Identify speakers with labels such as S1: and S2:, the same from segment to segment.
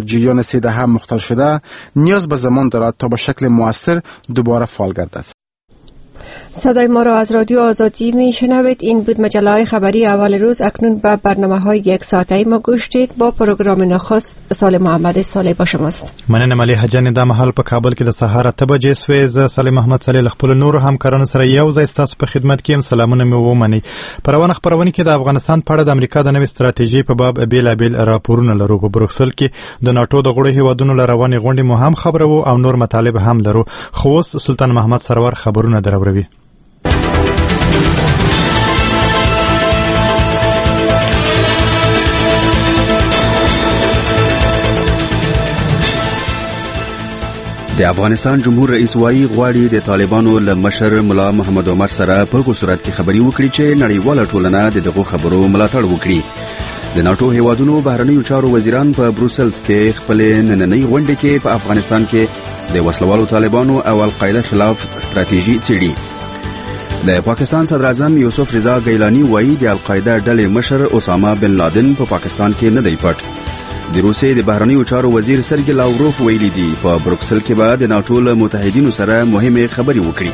S1: جریان سیده هم مختل شده نیاز به زمان دارد تا به شکل مؤثر دوباره فعال گردد.
S2: صدای ما را از رادیو آزادی می شنوید. این بود مجله های خبری اول روز. اکنون به برنامه های یک ساعته ما گوش دید. با پروگرام نخست سال محمد صالح با شماست.
S3: مننه ملي حجن د محل په کابل کې د سهار 8 بجې سویز صالح محمد صالح خپل نور همکارانو سره یو ځای ستاسو په خدمت کې سلامونه مې ومني. پروانه خبرونه کې د افغانستان په اړه د امریکا د نوې ستراتیژي په باب بیلابل راپورونه لرو. په بروکسل کې د ناتو د غړو هیوادونو لروانې غونډې مو هم خبرو او نور مطالب هم لرو. خو سلطان محمد سرور خبرونه دروروي.
S4: د افغانستان جمهور رئیس وايي غواړي د طالبانو له مشر ملا محمد عمر سره په صورت کې خبري وکړي چې نړیواله ټولنه دغه خبرو ملاتړ وکړي. د ناتو هیوادونو بهرنیو چارو وزیران په بروسلز کې خپل نننۍ غونډه کې په افغانستان کې د وسلوالو طالبانو او القاعده خلاف ستراتیژي څېړي. د پاکستان صدر اعظم یوسف رضا گیلانی وايي د القاعده ډلې مشر اسامه بن لادن په پاکستان کې نه دی پټ. د روسیې د بهرنیو چارو وزیر سرګی لاوروف ویلي دی په بروکسل کې به د ناتو له متحدینو سره مهمه خبري وکړي.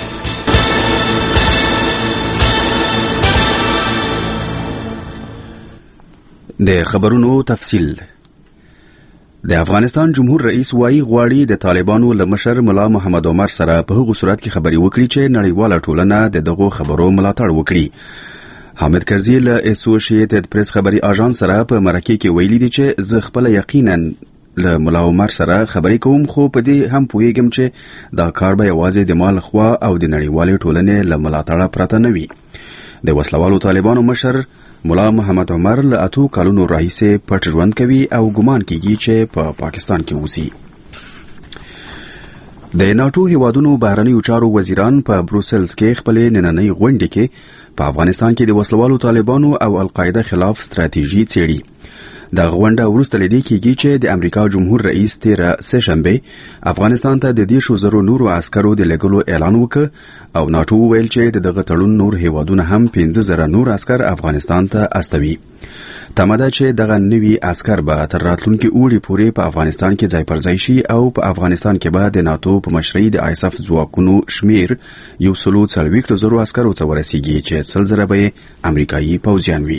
S4: د خبرونو تفصیل. د افغانستان جمهور رئیس وايي غواړي د طالبانو له مشر ملا محمد عمر سره په هغه صورت کې خبري وکړي چې نړیواله ټولنه دغه خبرو ملاتړ وکړي. حامد کرزی له اسوسییټډ پریس خبري اژانس سره په مرکه کې ویلي دی چې زه خپل یقینا له ملا عمر سره خبري کوم، خو په دې هم پوهیږم چې دا کار به یوازې د مال خوا او د نړیوالې ټولنې له ملاتړه پرته نه وي. د وسلوالو طالبانو مشر ملا محمد عمر له 8 کلونو راهیسې پټ ژوند کوي او ګمان کیږي چې په پاکستان کې اوسي. د ناتو هیوادونو بهرنیو چارو وزیران په بروسلز کې خپل نننۍ غونډه کې په افغانستان کې د وسلوالو طالبانو او القاعده خلاف ستراتیژي څېړي. د غونډه وروسته لیدل کېږي چې د امریکا جمهور رئیس تیر سهشنبه افغانستان ته د 10,000 نورو عسکرو د لګولو اعلان وکړ او ناتو ویل چې دغه تړون نور هیوادونه هم 15,000 نور عسكر افغانستان ته استوي. تماده چې دغه نوي عسكر به تر راتلونکي اوړي پورې په افغانستان کې ځای پر ځای شي او په افغانستان کې به د ناتو په مشرۍ د آیساف ځواکونو شمیر 140,000 عسکرو ته ورسیږي چې 100,000 به امریکایي پوځیان وي.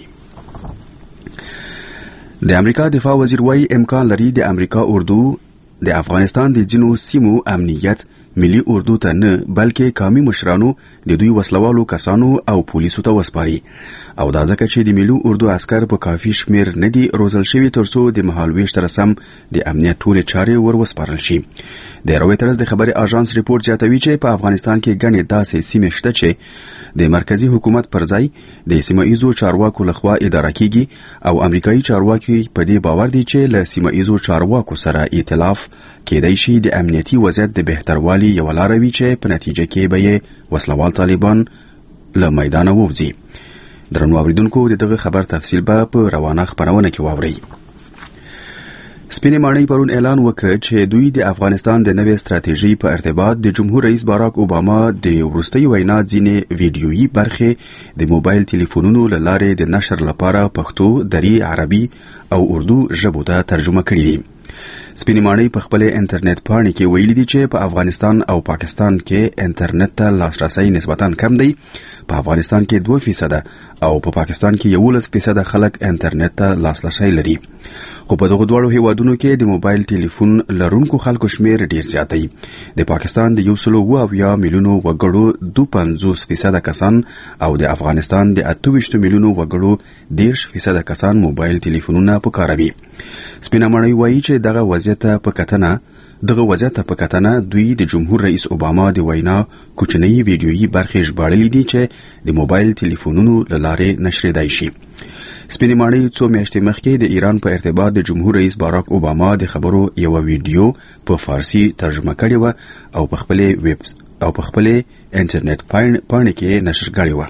S4: د امریکا دفاع وزیر وايي امکان لري د امریکا اردو د افغانستان د جنو سیمو امنیت ملي اردو ته نه بلکې قومي مشرانو د دوی وسلوالو کسانو او پولیسو ته وسپاري او دا ځکه چې د ملي اردو عسكر په کافي شمیر نه دي روزل شوي ترڅو د مهالويش سره سم د امنیت ټول چارې ور وسپارل شي. د رويټرز د خبري اژانس ریپورت زیاتوي چې په افغانستان کې ګڼې داسې سیمې شته چې د مرکزی حکومت پر ځای د سیمایزو چارواکو لخوا اداره کیږي او امریکایي چارواکي په دې باور دي چې له سیمایزو چارواکو سره ائتلاف کېدای شي د امنیتي وضعیت د بهتروالي یو لار وي چې په نتیجه کې به وسلوال طالبان له میدان ووځي. درنو اوریدونکو دغه خبر تفصیل به په روانه خبرونه کې واورئ. سپینې ماڼۍ پرون اعلان وکړ چې دوی د افغانستان د نوې ستراتیژي په ارتباط د جمهور رئیس باراک اوباما د وروستۍ وینا ځینې ویډیويي برخې د موبایل ټلیفونونو له لارې د نشر لپاره پښتو، دری، عربي او اردو ژبو ته ترجمه کړي دي. سپینې ماڼۍ په خپل انټرنیټ پاڼې کې ویلي دي چې په افغانستان او پاکستان کې انټرنیټ ته لاسرسي نسبتاً کم دی. په افغانستان کې 2% او په پاکستان کې 11% خلک انټرنیټ ته لاسرسي لري. خو په دغه دوه هیوادونو کې د موبایل ټلیفون لرونکو خلکو شمیر ډیر زیات دی. د پاکستان د 1.7 میلیونو وګړو 52% کسان او د افغانستان د 28 میلیونو وګړو 10% کسان موبایل ټلیفونونه کاروي. سپینه ماڼۍ وایي چې دغه وضعیت په کتنه دوی د جمهور رئیس اوباما د وینا کوچنۍ ویډیويي برخې ژباړلې دي چې د موبایل ټلیفونونو له لارې نشریدای شي. سپینې ماڼۍ څو میاشتې مخکې د ایران په ارتباط د جمهور رئیس باراک اوباما د خبرو یو ویډیو په فارسی ترجمه کړې و او په خپل انټرنیټ پاڼې کې نشر کړې و.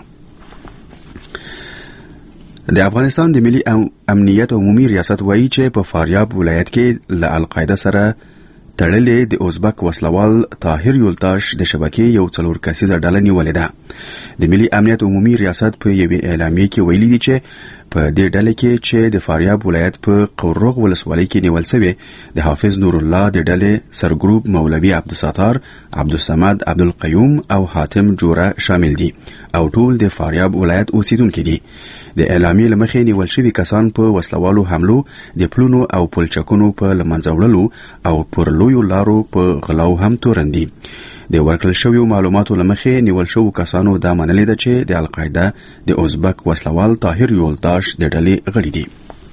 S4: د افغانستان د ملي امنیت عمومي ریاست وایي چې په فاریاب ولایت کې له القاعده سره تړلې د ازبک وسلوال طاهر یولتاش د شبکې یو 4 کسیزه ډله نیولې ده. د ملي امنیت عمومي ریاست په یوې اعلامیه کې ویلي دي چې په دې ډله کې چې د فاریاب ولایت په قورغ ولسوالۍ کې نیول شوی د حافظ نور الله د ډلې سرګروپ مولوي عبدالستار، عبدالصمد، عبدالقیوم او حاتم جوړه شامل دي او ټول د فاریاب ولایت اوسیدونکي دي. د اعلامیې له مخې نیول شوي کسان په وسلوالو حملو، د پلونو او پلچکونو په له منځه وړلو او پر لویو لارو په غلاو هم تورن دي. د ورکړل شویو معلوماتو له مخې نیول شوو کسانو دا منلې ده چې د القاعده د ازبک وسلوال طاهر یولداش د ډلې غړي دي.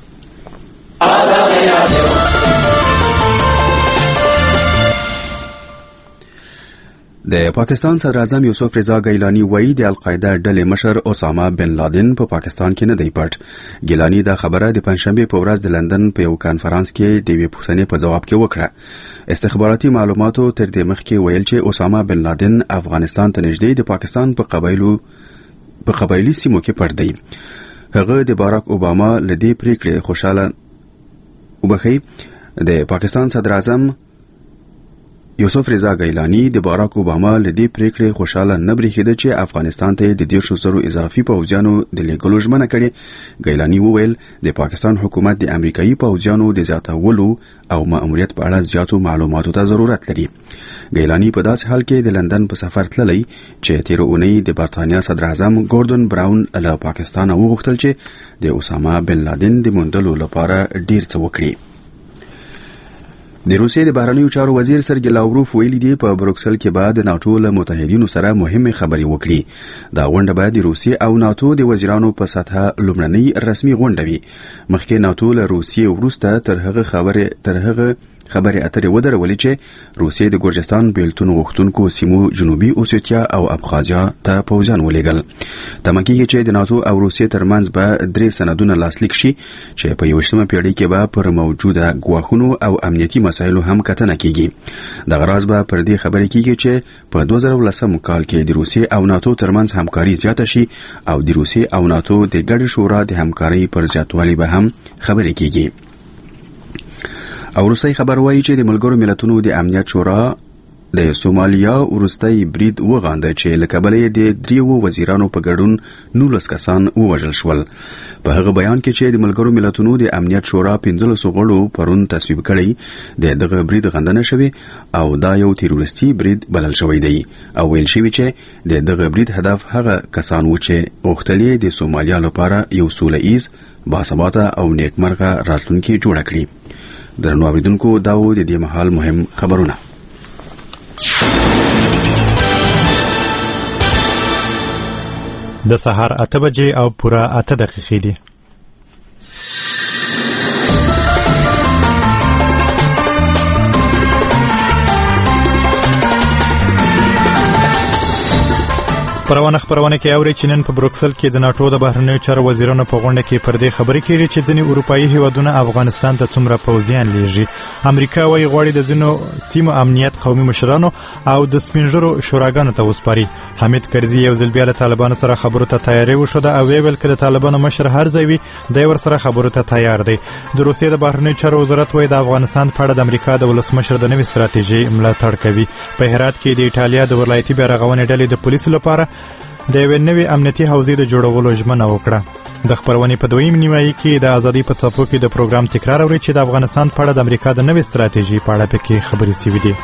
S4: د پاکستان صدر اعظم یوسف رضا گیلانی وایي د القاعده ډلې مشر اسامه بن لادن په پاکستان کې نه دی پټ. گیلانی دا خبره د پنځشنبه په ورځ د لندن په یو کانفرنس کې د یوې پوښتنې په جواب کې وکړه. استخباراتي معلوماتو تر دې مخکې ویل چې اسامه بن لادن افغانستان ته نږدې د پاکستان په قبایلی سیمو کې پټ دی. هغه د باراک اوباما له دې پریکړې خوشاله وبخي. د پاکستان صدر اعظم یوسف رضا گیلانی د باراک اوباما له دې پریکړې خوشاله نه بریښیده چې افغانستان ته د 10,000 اضافي پوځیانو د لیږلو ژمنه کړې. گیلانی وویل د پاکستان حکومت د امریکایي پوځیانو د زیاتولو او مأموریت په اړه زیاتو معلوماتو ته ضرورت لري. گیلانی په داسې حال کې د لندن په سفر تللی چې تیر اونۍ د برتانیا صدر اعظم ګوردن براون له پاکستان وغوښتل چې د اسامه بن لادن د موندلو لپاره ډیر څه وکړي. د روسیې د بهرنیو چارو وزیر سرګی لاوروف ویلي دی په بروکسل کې بعد ناتو له متحدینو سره مهمه خبرې وکړي. دا غونډه باید د روسیې او ناتو د وزیرانو په سطحه لومړنۍ رسمي غونډه وي. مخکې ناتو له روسیې وروسته تر هغه خبرې اترې ودرولې چې روسیې د ګورجستان بیلتون غوښتونکو سیمو جنوبي اوسیتیا او ابخازیا ته پوځیان ولېږل. تمه کېږي چې د ناتو او روسیې ترمنځ به 3 سندونه لاسلیک شي چې په 21مه پیړۍ کې به پر موجوده ګواښونو او امنیتي مسایلو هم کتنه کېږي. دغه راز به پر دې خبرې کېږي چې په 2010 کال کې د روسیې او ناتو ترمنځ همکاري زیاته شي او د روسیې او ناتو د ګډ شورا د همکارۍ پر زیاتوالي به هم خبرې کېږي. او روسي خبر وایي چې د ملګرو ملتونو د امنیت شورا د سومالیا وروستي برید وغانده چې له کبله د 3 وزیرانو په ګډون 19 کسان ووژل شول. په هغه بیان کې چې د ملګرو ملتونو د امنیت شورا 15 غړو پرون تصویب کړی دغه برید غندنه شوی او دا یو تیروریستي برید بلل شوی دی او ویل شوی چې دغه برید هدف هغه کسان و چې غوښتل د سومالیا لپاره یو سوله‌ایز باثباته او نیکمرغه راتلونکي جوړ کړي. درنو اوریدونکو دا و د دې مهال مهم خبرونه.
S3: د سهار 8 بجې او پوره 8 دقیقې دي. خبرونه کې اوري چې نن په بروکسل کې د ناتو د بهرنیو چارو وزیرانو په غونډه کې پر دې خبرې کېږي چې ځینې اروپایي هیوادونه افغانستان ته څومره پوځیان لیږي. امریکا وايي غواړي د ځینو سیمو امنیت قومي مشرانو او د سپینږیرو شوراګانو ته وسپاري. حمید کرزي یو ځل بیا له طالبانو سره خبرو ته تیاری وښوده او ویل چې د طالبانو مشر هر ځای وي د ور سره خبرو ته تیار دی. د روسیې د بهرنیو چارو وزارت وايي د افغانستان په اړه د امریکا د ولسمشر د نوې ستراتیژۍ ملاتړ کوي. په هرات کې د ایټالیا د ولایتي بیارغونې ډلې د پولیسو لپاره د یوې نوې امنیتي حوزې د جوړولو ژمنه وکړه. د خبرونې په دویم نیمایي کې د ازادي په څپو کې د پروګرام تکرار اوري چې د افغانستان په اړه د امریکا د نوې ستراتیژۍ په اړه پکې خبرې شوې دي.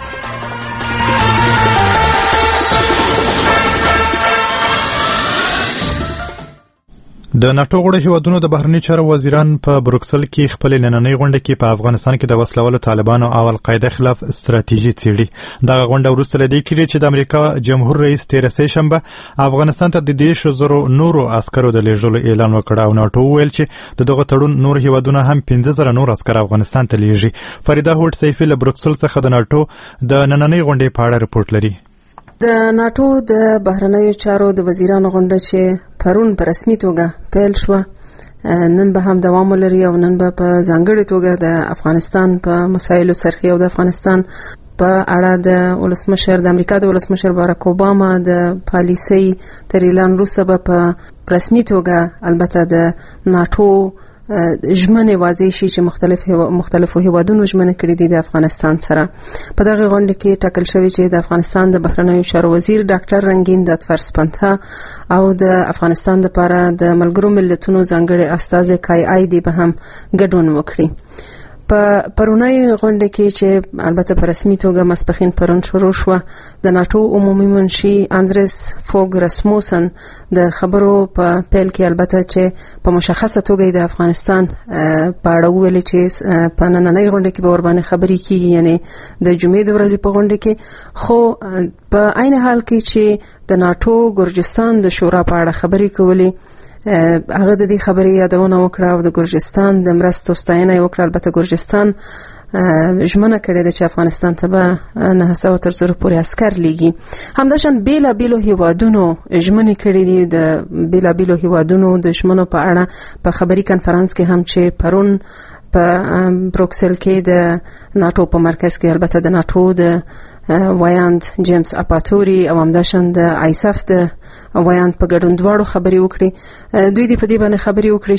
S3: د ناتو غړو هیوادونو د بهرنیو چارو وزیران په بروکسل کې خپل نننۍ غونډه کې په افغانستان کې د وسلوالو طالبانو او القاعده خلاف ستراتیژي څیړي. دغه غونډه وروسته لدې کړي چې د امریکا جمهور رئیس تیر سه شنبه افغانستان ته د 10,000 نورو عسکرو د لیږلو اعلان وکړ او ناتو ویل چې دغه تړون نور هیوادونه هم 15,000 نور عسکر افغانستان ته لیږي. فریده هوټ سیفی له بروکسل څخه د ناتو د نننۍ غونډې په اړه رپورټ لري.
S5: د ناتو د بهرنیو چارو د وزیرانو غونډه چې پرون په رسمي توګه پیل شو نن به هم دوام ولري او نن به په ځانګړي توګه د افغانستان په مسایلو سرخي او د افغانستان په اړه د ولسمشر د امریکا د ولسمشر باراک اوباما د پالیسۍ تر اعلان وروسته به په رسمي توګه البته د ناتو ژمنې واضح شي چې مختلفو هیوادونو ژمنې کړې دي د افغانستان سره. په دغه غونډه کې ټاکل شوی چې د افغانستان د بهرنیو چارو وزیر ډاکټر رنگین داتفرس پنته او د افغانستان لپاره د ملګرو ملتونو ځانګړي استازي کای آی ډي به هم ګډون وکړي. په پرونی غونډه کې چې البته په رسمي توګه مسپخین پرون شروع شو، د ناتو عمومي منشي اندرس فوګ رسموسن د خبرو په پیل کې البته چې په مشخصه توګه د افغانستان په اړه ویل چې په نننۍ غونډه کې به ور باندې خبرې کیږي، یعنی د جمعې د ورځې په غونډه کې. خو په عین حال کې چې د ناتو ګرجستان د شورا په اړه خبرې کولې، هغه د دې خبرې یادونه وکړه او د ګرجستان د مرستو ستاینه وکړه. البته ګرجستان ژمنه کړې ده چې افغانستان ته به 900 تر 1000 پورې عسكر لیږي. همداشان بیلابیلو هیوادونو ژمنې کړې دي. د بیلابیلو هیوادونو د ژمنو په اړه په خبري کانفرنس کې هم چې پرون په بروکسل کې د ناتو په مرکز کې البته د ناتو د وایاند جیمز اپاتوري او همداشان د آیساف د وایاند په ګډون دواړو خبرې وکړي. دوی دې په دې باندې خبرې وکړي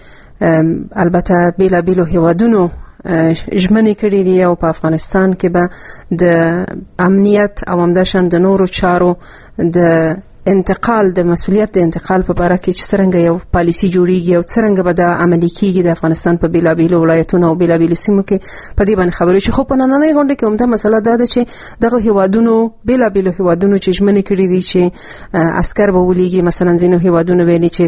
S5: چې البته بیلابیلو هیوادونو ژمنې کړې دي او په افغانستان کې به د امنیت او همداشان د نورو چارو د انتقال د مسؤلیت د انتقال په اړه کې چې څنګه یو پالیسی جوړیږي او څنګه به د عملي کیږي د افغانستان په بیلابیلو ولایتونو او بیلابیلو سیمو کې په دې باندې خبرې شي. خو په نننۍ غونډه کې همدا مسله ده چې دغه هیوادونو بیلابیلو هیوادونو چې ژمنې کړې دي چې عسكر به ولېږي، مثلا ځینو هیوادونو ویلي چې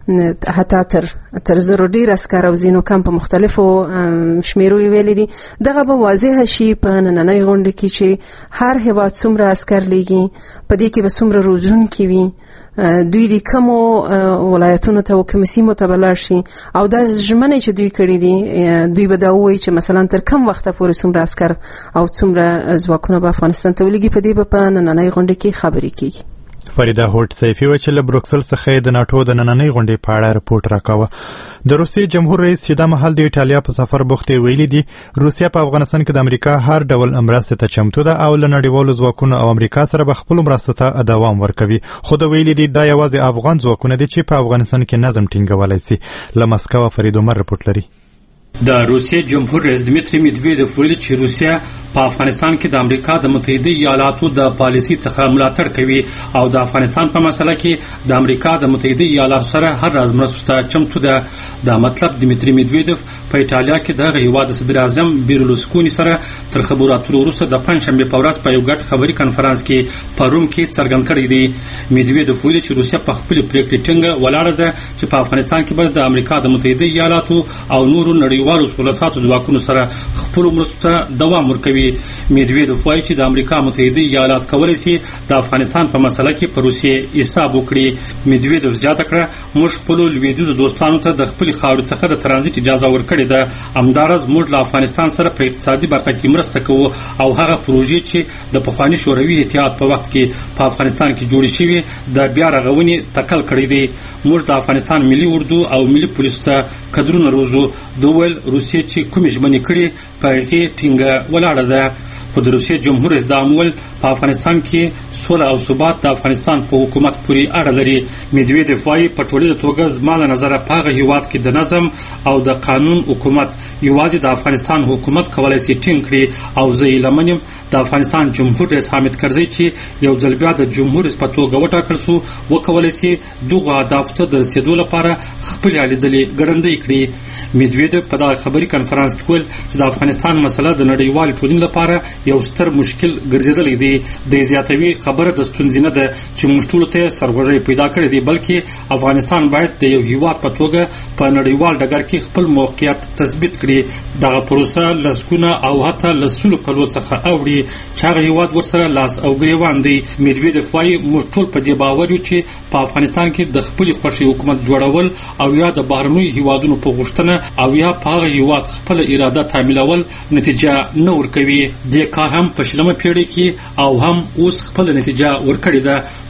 S5: حتی تر 1000 ډیر عسكر او ځینو کم په مختلفو شمیرو ویلي دي. دغه به واضح شي په نننۍ غونډه کې چې هر هیواد څومره عسكر لیږي، په دې کې به څومره روزونکي وي، دوی د کومو ولایتونو ته او کوم سیمو ته بلار شي او د ژمنې چې دوی کړې دي دوی به دا وایي چې مثلا تر کوم وخت پورې څومره عسكر او څومره ځواکونه به افغانستان ته ولېږي. په دې به په نننۍ غونډه کې خبرې کیږي.
S3: فریده هوټ سیفی و چې له بروکسل څخه د ناتو د نننۍ غونډې په اړه رپورټ راکاوه. د روسیې جمهور رئیس چې دا مهال د ایټالیا په سفر بوخت ویلي دي روسیا په افغانستان کې د امریکا هر ډول مرستې ته چمتو ده او له نړیوالو ځواکونو او امریکا سره به خپل مرستې ته دوام ورکوي. خو دا ویلي دي دا یوازې افغان ځواکونه دي چې په افغانستان کې نظم ټینګولای شي. له مسکو فرید عمر رپورټ لري.
S6: د روسیې جمهور رئیس دمیتری میدویدوف ویلي چې روسیا په افغانستان کې د امریکا د متحده ایالاتو د پالیسي څخه ملاتړ کوي او د افغانستان په مسله کې د امریکا د متحده ایالاتو سره هر راز مرستو ته چمتو ده. دا مطلب دمیتری میدویدوف په ایټالیا کې د هیواد صدر اعظم بیرلوسکونی سره تر خبرو اترو وروسته د پنځشنبه په ورځ په یو ګډ خبري کانفرنس کې په روم کې څرګند کړی دی. میدویدوف ویلي چې روسیا په خپل پریکړې ټینګه ولاړه ده چې په افغانستان کې به د امریکا د متحده ایالاتو او نورو نړیوالو سولساتو ځواکونو سره خپل مرستو ته دوام ورکوي. میدویدوف وایي چې د امریکا متحده ایالات کولی شي د افغانستان په مسله کې په روسیې حساب وکړي. میدویدوف زیاته کړه موږ خپل لویدیځو دوستانو ته د خپل خاورې څخه د ترانزیت اجازه ورکړې ده. همدارس موږ له افغانستان سره په اقتصادي برخه کې مرسته کوو او هغه پروژې چې د پخواني شوروي اتحاد په وخت کې په افغانستان کې جوړې شوې د بیا رغونې تکل کړی دی. موږ د افغانستان ملي اردو او ملي پولیس ته قدرونه روزو. دویل روسیې چې کومې ژمنې کړې په هغې ټینګه ولاړه ده. خو د روسیې جمهور رئیس دا عمل په افغانستان کې سوله او ثبات د افغانستان په حکومت پورې اړه لري. میدویدوف وایي په ټولیزه توګه زما له نظره په هغه هیواد کې د نظم او د قانون حکومت یوازې د افغانستان حکومت کولی شي ټینګ کړي او زه یې لمن یم د افغانستان جمهور رئیس حامد کرزي چې یو ځل بیا د جمهور رئیس په توګه وټاکل شو وکولی شي دغو اهدافو ته د رسېدو لپاره خپلې هلې ځلې ګړندۍ کړي. میدویدوف په دغه خبري کانفرنس کې ویل چې د افغانستان مسله د نړیوالې ټولنې لپاره یو ستر مشکل ګرځېدلی دی. د زیاتوي خبره د ستونزې نه ده چې موږ ټولو ته سرغوږی پیدا کړی دی بلکې افغانستان باید د یو هیواد په توګه په نړیوال ډګر کې خپل موقعیت تثبیت کړي. دغه پروسه لسګونه او حتی لسلو کلو څخه اوړي چې هغه هیواد ورسره لاس او ګریوان دی. میدویدوف وایي موږ ټول په دې باور یو چې په افغانستان کې د خپلې خوښې حکومت جوړول او یا د بهرنیو هیوادونو په غوښتنه او یا په هغه هیواد خپل اراده تعمیلول نتیجه نه ورکوي. دې کار هم په شلمه پیړۍ کې او هم اوس خپل نتیجه ورکړې ده.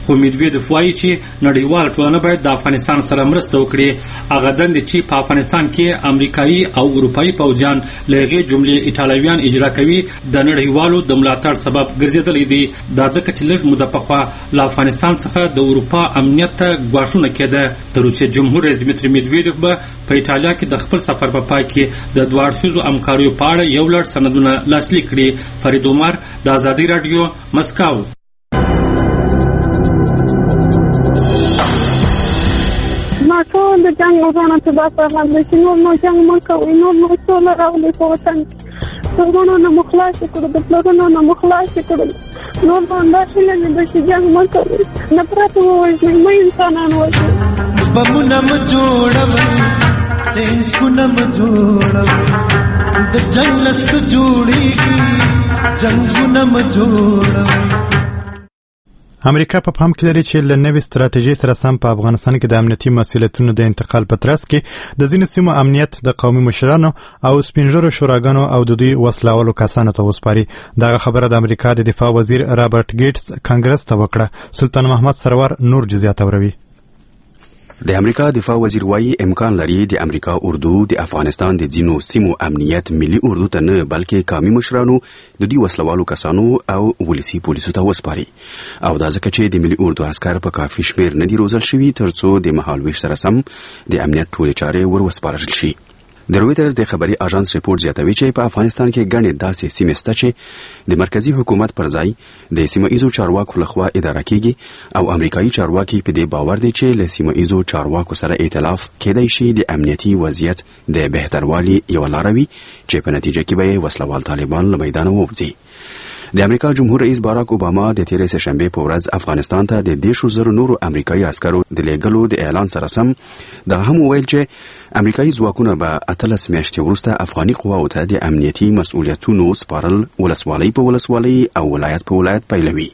S6: خو مدویدوف وایي چې نړیوال ټولنه باید د افغانستان سره مرسته وکړي. هغه دندې چې په افغانستان کې امریکایي او اروپایي پوځیان له هغې جملې ایټالویان اجرا کوي د نړیوالو د ملاتړ سبب ګرځېدلی دي. دا ځکه چې لږ موده پخوا له افغانستان څخه د اروپا امنیت ته ګواښونه کېده. د روسیې جمهور رئیس دمیتري مدویدوف به په ایټالیا کې د خپل سفر په پای کې د دوه اړخیزو همکاریو په اړه یو لړ سندونه لاسلیک کړي. فرید عمر د ازادي راډیو مسکو.
S7: ما ټول د جنګ ورونه ته دا پیغام دی چې نور جنګ مه کوئ، نور سوله راولئ په وطن کې. ورونو نه مو خلاص کړو، د پلرونو نه مو خلاص کړو. نور همدا هیله مې ده چې جنګ مه کوئ، نفرت ووژنئ، مه انسانان وژنئ.
S8: بمونه مه جوړوئ، ټینکونه مه جوړوئ، د جنګ نه څه جوړېږي، جنګونه مه جوړوئ.
S3: امریکا په پام کې لري چې له نوې ستراتیژۍ سره سم په افغانستان کې د امنیتي مسؤلیتونو د انتقال په ترڅ کې د ځینو سیمو امنیت د قومي مشرانو او سپینږیرو شوراګانو او د دوی وسلوالو کسانو ته وسپاري. دغه خبره د امریکا د دفاع وزیر رابرټ ګیټس کانګرس ته وکړه. سلطان محمد سرور نور جزئیات اوروي.
S4: د امریکا دفاع وزیر وایي امکان لري د امریکا اردو د افغانستان د ځینو سیمو امنیت ملي اردو ته نه بلکې قومي مشرانو د دوی وسلوالو کسانو او ولسي پولیسو ته وسپاري، او دا ځکه چې د ملي اردو عسکر په کافي شمیر نه دي روزل شوي ترڅو د مهالویش سره سم د امنیت ټولې چارې ور وسپارل شي. د رویټرز د خبري اژانس ریپورت زیاتوي چې په افغانستان کې ګڼې داسې سیمې شته چې د مرکزی حکومت پر ځای د سیمه ایزو چارواکو لخوا اداره کیږي، او امریکایي چارواکي په دې باور دي چې له سیمه ایزو چارواکو سره ائتلاف کېدای شي د امنیتي وضعیت د بهتروالي یو لار وي چې په نتیجه کې به وسلوال طالبان له میدان ووځي. د امریکا جمهور رئیس باراک اوباما د تیرې سهشنبه په ورځ افغانستان ته د 10,000 نورو امریکایي عسکرو د لېږلو د اعلان سره سم دا هم ویل چې امریکایي ځواکونه به 18 میاشتې وروسته افغاني قواو ته د امنیتي مسؤلیتونو سپارل ولسوالۍ په ولسوالۍ او ولایت په ولایت پیلوي.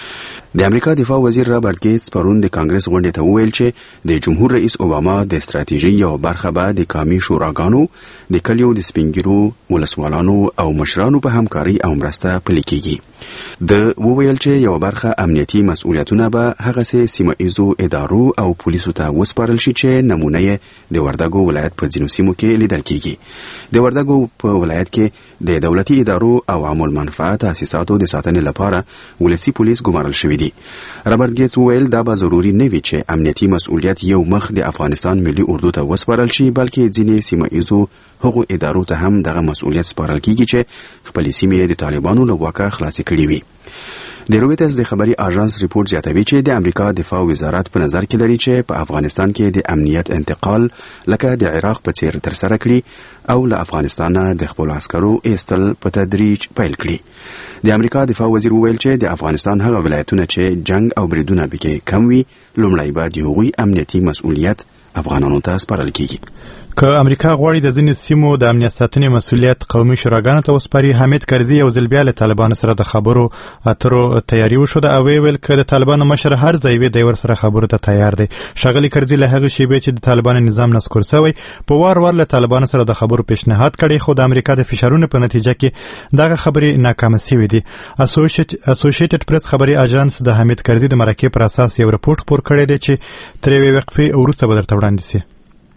S4: د امریکا دفاع وزیر رابرټ ګیټس پرون د کانګرس غونډې ته وویل چې د جمهور رئیس اوباما د ستراتیژۍ یو برخه به د قومي شوراګانو د کلیو د سپینګیرو ولسوالانو او مشرانو په همکاري او مرسته پلي کیږي. د وویل چې یو برخه امنیتي مسؤلیتونه به هغه سیمه ایزو ادارو او پولیسو ته وسپارل شي چې نمونه یې د وردګو ولایت په ځینو سیمو کې لیدل کیږي. د وردګو په ولایت کې د دولتي ادارو او عام المنفعه تاسیساتو د ساتنې لپاره ولسي پولیس ګمارل شوی دي. رابرټ ګیټس ویل دا به ضروري نه وي چې امنیتي مسؤلیت یو مخ د افغانستان ملي اردو ته وسپارل شي، بلکې ځینې سیمه ایزو هغو ادارو ته هم دغه مسؤلیت سپارل کیږي چې خپلې سیمې د طالبانو له واکه خلاصې کړي وي. د رویټرز د خبري اژانس ریپورت زیاتوي چې د امریکا دفاع وزارت په نظر کې لري چې په افغانستان کې د امنیت انتقال لکه د عراق په څیر تر سره کړي او له افغانستان د خپل عسکرو ایستل په تدریج پیل کړي. د امریکا دفاع وزیر ویل چې د افغانستان هغه ولایتونه چې جنگ او بریدونه پکې کم وي لومړی به د هغوی امنیتي مسؤلیت افغانانو ته سپارل کیږي.
S3: که امریکا غواړي د ځینې سیمو د امنیت ساتنې مسؤلیت قومي شوراګانو ته وسپاري، حامد کرزي یو ځل بیا له طالبانو سره د خبرو اترو تیاری وښوده او ویل که د طالبانو مشر هر ځای وي دی ورسره خبرو ته تیار دی. ښاغلي کرزي له هغې شیبې چې د طالبانو نظام نسکور شوی په وار وار له طالبانو سره د خبرو پیشنهاد کړی، خو د امریکا د فشارونو په نتیجه کې دغه خبرې ناکامه شوې دي. اسوسییټډ پریس خبري اژانس د حامد کرزي د مرکې پر اساس یو رپورټ خپور کړی دی چې تر یوې وقفې وروسته به درته وړاندې شي.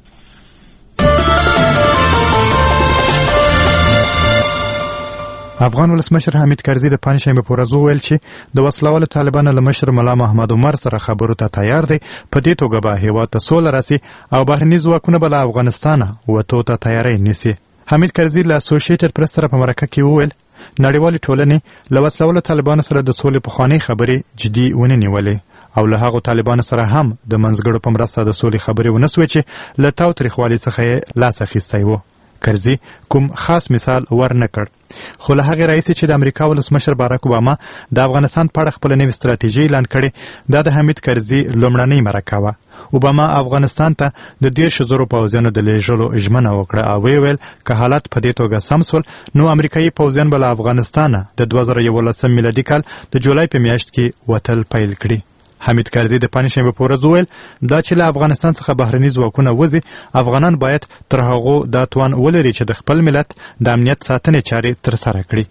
S3: افغان ولسمشر حامد کرزي د پنځشنبه په ورځ وویل چې د وسلوالو طالبانو له مشر ملا محمد عمر سره خبرو ته تیار دی. په دې توګه به هېواد ته سوله راسي او بهرني ځواکونه به له افغانستانه وتو ته تیاری نیسي. حامد کرزي له اسوسییټډ پریس سره په مرکه کې وویل نړیوالې ټولنې له وسلوالو طالبانو سره د سولې پخوانۍ خبرې جدي ونه نیولې او له هغو طالبانو سره هم د منځګړو په مرسته د سولې خبرې ونه سوې چې له تاوتریخوالي څخه یې لاس اخیستی و. کرزي کوم خاص مثال ور نه کړ، خو له هغې راهیسې چې د امریکا ولسمشر باراک اوباما د افغانستان په اړه خپله نوې ستراتیژي اعلان کړې، دا د حامد کرزي لومړنۍ مرکه وه. اوباما افغانستان ته د 10,000 پوځیانو د لېږلو ژمنه وکړه او ویل که حالات په دې توګه سم سول نو امریکایي پوځیان به له افغانستانه د 2011 میلادي کال د جولای په میاشت کې وتل پیل کړي. حامد کرزي د پنځشنبه په ورځ وویل دا چې له افغانستان څخه بهرني ځواکونه وځي، افغانان باید تر هغو دا توان ولري چې د خپل ملت د امنیت ساتنې چارې ترسره کړي.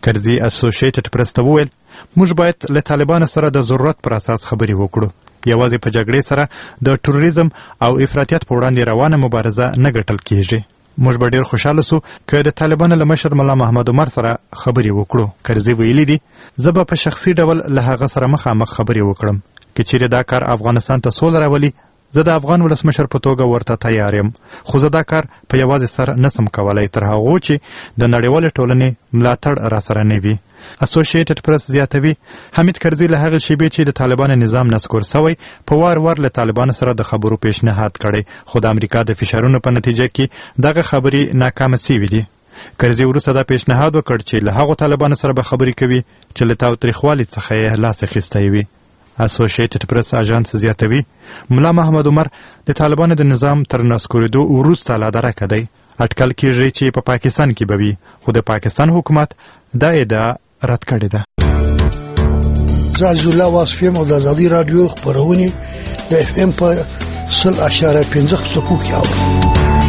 S3: کرزي اسوسییټډ پریس ته وویل موږ باید له طالبانو سره د ضرورت پر اساس خبرې وکړو. یوازې په جګړې سره د ټروریزم او افراطیت په وړاندې روانه مبارزه نه ګټل کیږي. موږ به ډېر خوشحاله سو که د طالبانو له مشر ملا محمد عمر سره خبرې وکړو. کرزي ویلي دي زه به په شخصي ډول له هغه سره مخامخ خبرې وکړم. که چیرې دا کار افغانستان ته سوله راولي زه د افغان ولسمشر په توګه ورته تیار یم، خو زه دا کار په یوازې سر نسم کولی تر هغو چې د نړیوالې ټولنې ملاتړ راسره نه وي. اسوسییټډ پریس زیاتوي حمید کرزي له هغې شیبې چې د طالبانو نظام نسکور سوی په وار وار له طالبانو سره د خبرو پیشنهاد کړی، خو د امریکا د فشارونو په نتیجه کې دغه خبرې ناکامه سوي دي. کرزي وروسته دا پیشنهاد وکړ چې له هغو طالبانو سره به خبرې کوي چې له تاوتریخوالي څخه یې لاس اخیستی وي. اسوسییټډ پریس اژانس زیاتوي ملا محمد عمر د طالبانو د نظام تر نسکورېدو وروسته لا درکه دی. اټکل کېږي چې په پاکستان کې به وي، خو د پاکستان حکومت دا ادعا رد کړې ده.
S9: زه عزیزالله واصف یم او د ازادي راډیو خپرونې د اف ام په 100.5 څوکو کې اورم.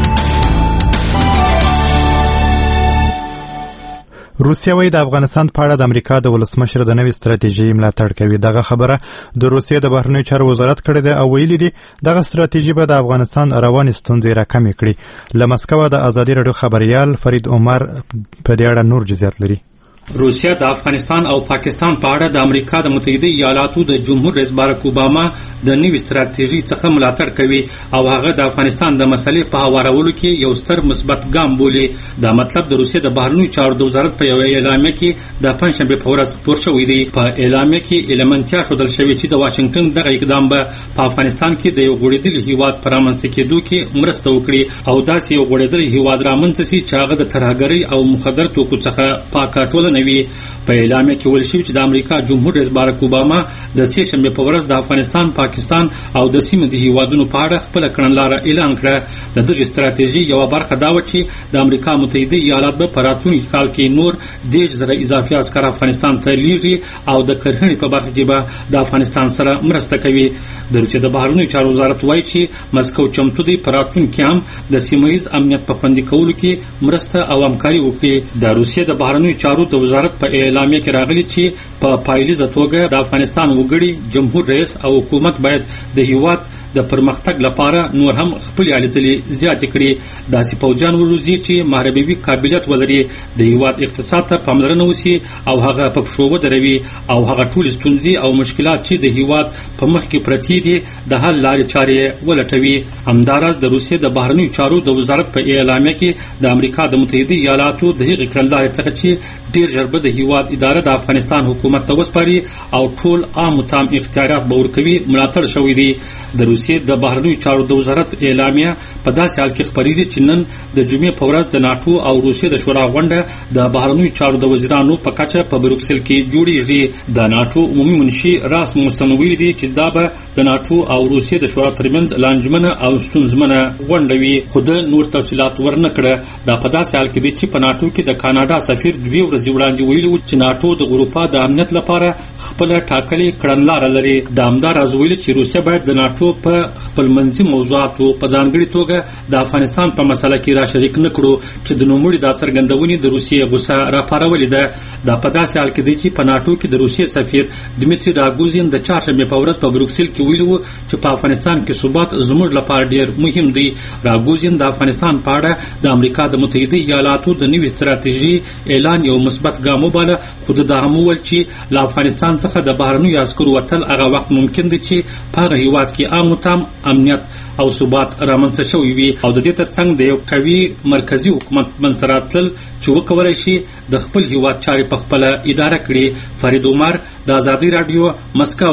S3: روسیه وايي د افغانستان په اړه د امریکا د ولسمشر د نوې ستراتیژۍ ملاتړ کوي. دغه خبره د روسیې د بهرنیو چارو وزارت کړې ده او ویلي دي دغه ستراتیژي به د افغانستان روانې ستونزې راکمې کړي. له مسکو د ازادي راډیو خبریال فرید عمر په دې اړه نور جزئیات لري.
S6: روسیا د افغانستان او پاکستان په اړه د امریکا د متحده ایالاتو د جمهور رئیس باراک اوباما د نوې ستراتیژۍ څخه ملاتړ کوي او هغه د افغانستان د مسلې په هوارولو کې یو ستر مثبت ګام بولي. دا مطلب د روسیې د بهرنیو چارو د وزارت په یو اعلامیه کې د پنځشنبه په ورځ خپور شوی دی. په اعلامیه کې ایلمنتیا ښودل شوی چې د واشنگټن دغه اقدام به په افغانستان کې د یو غوړېدلي هیواد په رامنځته کېدو کې مرسته وکړي او داسې یو غوړېدلي هیواد رامنځته شي چې هغه د ترهګرۍ او مخدر توکو څخه پاکه ټولنه وي. په اعلامیه کې ویل شوی چې د امریکا جمهور رئیس باراک اوباما د سې شنبه په ورځ د افغانستان، پاکستان او د سیمې د هیوادونو په اړه خپل کړنلاره اعلان کړه. د دغه ستراتیژي یو برخه دا و چې د امریکا متحده ایالات به په راتلونکي کال کې نور 10,000 اضافي عسکر افغانستان ته لیږي او د کرهڼې په برخه کې به د افغانستان سره مرسته کوي. د روسیې د بهرنیو چارو وزارت وایي چې مسکو چمتو دی په راتلونکي هم د سیمه ییز امنیت په خوندي کولو کې مرسته او همکاري وکړي. د روسیې د بهرنیو چارو د وزارت په اعلامیه کې راغلي چې په پایلیزه توګه د افغانستان وګړي، جمهور رئیس او حکومت باید د هیواد د پرمختګ لپاره نور هم خپل هلې زیاتې کړي. داسې پوځیان وروزي چې محاربوي قابلیت ولري، د هیواد اقتصاد ته پاملرنه وشي او هغه په پښو ودروي او هغه ټول ستونزې او مشکلات چې د هیواد په مخ کې پرتې دي د حل لارې چارې ولټوي. همداراز د روسیې د بهرنیو چارو د وزارت په اعلامیه کې د امریکا د متحده ایالاتو د هغې کړنلارې څخه چې ډیر ژر به د هیواد اداره د افغانستان حکومت ته وسپاري او ټول عام تام اختیارات به ورکوي ملاتړ شوی دی. د روسیې د بهرنیو چارو د وزارت اعلامیه په داسې حال کې خپریږي چې نن د جمعې په ورځ د ناټو او روسیې د شورا غونډه د بهرنیو چارو د وزیرانو په کچه په بروکسل کې جوړیږي. د ناټو عمومي منشي راسموسن ویلي دي چې دا به د ناټو او روسیې د شورا ترمنځ لانجمنه او ستونزمنه غونډه وي، خو د نور تفصیلات ورنه کړه. دا په داسې حال کې دی چې په ناټو کې د کاناډا سفیر 2 ورځې وړاندې ویلي و چې ناټو د اروپا د امنیت لپاره خپل ټاکلې کړنلاره لري. د همدا راز ویلي چې روسیه باید د ناټو په خپل منځي موضوعاتو په ځانګړي توګه د افغانستان په مسله کې را شریک نه کړو چې د نوموړي دا څرګندونې د روسیې غوسه راپارولې ده. دا په داسې حال کې دی چې په ناټو کې د روسیې سفیر دمیتري راګوزین د چهارشنبې په ورځ په بروکسل کې ویلي و چې په افغانستان کې ثبات زموږ لپاره ډیر مهم دی. راګوزین د افغانستان په اړه د امریکا د متحده ایالاتو د نوې ستراتیژي اعلان یو مثبت ګام وباله، خو دا هم وویل چې له افغانستان څخه د بهرنیو عسکرو وتل هغه وخت ممکن دی چې په هغه هیواد کې عام تام امنیت او ثبات رامنځته شوی وي او د دې ترڅنګ د یو قوي مرکزی حکومت منځ راتلل چې وکولای شي د خپل هیواد چارې په خپله اداره کړي. فرید عمر، د ازادي راډیو، مسکو.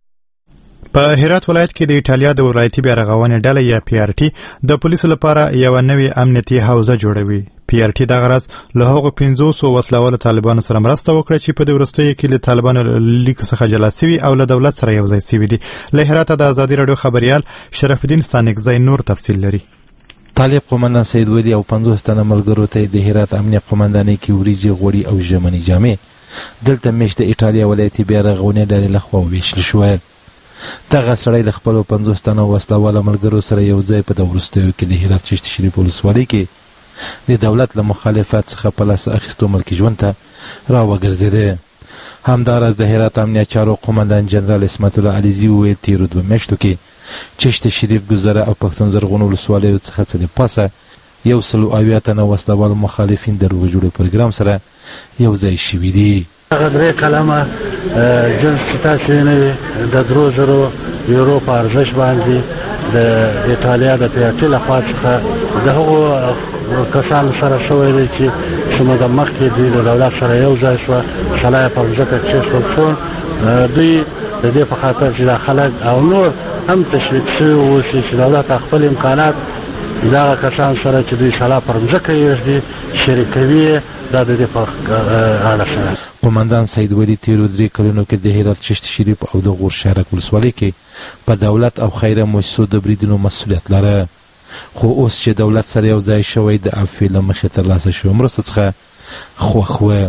S3: په هرات ولایت کې د ایټالیا د ولایتي بیارغونې ډله یا پی آر ټي د پولیسو لپاره یو نوې امنیتي حوزه جوړوي. پی آر ټي دغه راز له هغو 500 وسلهوالو طالبانو سره مرسته وکړه چې په دې وروستیو کې له طالبانو لیک څخه جلا سوي او له دولت سره یو ځای سوي دي. له هراته د ازادي راډیو خبریال شرف الدین ستانکزی نور تفصیل لري.
S10: طالب قومندان سید ولی او 50 تنه ملګرو ته د هرات امنیه قومندانۍ کې وریجې، غوړي او ژمنې جامې دلته میشت ایټالیا ولایتي بیارغونې ډلې لخوا وویشل شوې. دغه سړی د خپلو 50 تنه وسلهوالو ملګرو سره یو ځای په د وروستیو کې د هرات چشت شریف ولسوالۍ کې د دولت له مخالفت څخه په لاس اخیستو ملکي ژوند ته راوګرځېده. همداراز د هرات امنیت چارو قومندان جنرال اسمت الله علیزي وویل تیرو 2 میاشتو کې چشت شریف ګذره او پښتون زرغونو ولسوالیو څخه څه د پاسه 180 تنه وسلوال مخالفین د روغ جوړ پروګرام سره یو ځای شوي دي.
S11: هغه 3 کلمه جنس چې تاسو نه د 2,000 یورو په ارزش باندې د ایټالیا د پیاټي لخوا څخه د هغو کسانو سره شوی دی چې څومره د مخکې دوی د دولت سره یو ځای شوه سلای په ځکه چې څو دوی د دې په خاطر چې د خلک او نور هم تشویق شوي اوسي چې دولت خپل امکانات دغه کسان سره چې دوی سلا پر ځکه یې شریکوي دا د دې په اړه سره.
S10: قومندان سید ولی تیرو 3 کلونو کې د هرات چشت شریف او د غور شهرک ولسوالۍ کې په دولت او خیره مؤسسو د بریدونو مسؤلیت لري. خو اوس چې دولت سره یو ځای شوی د عفوې له مخې ترلاسه شوې مرستو څخه خوښ و.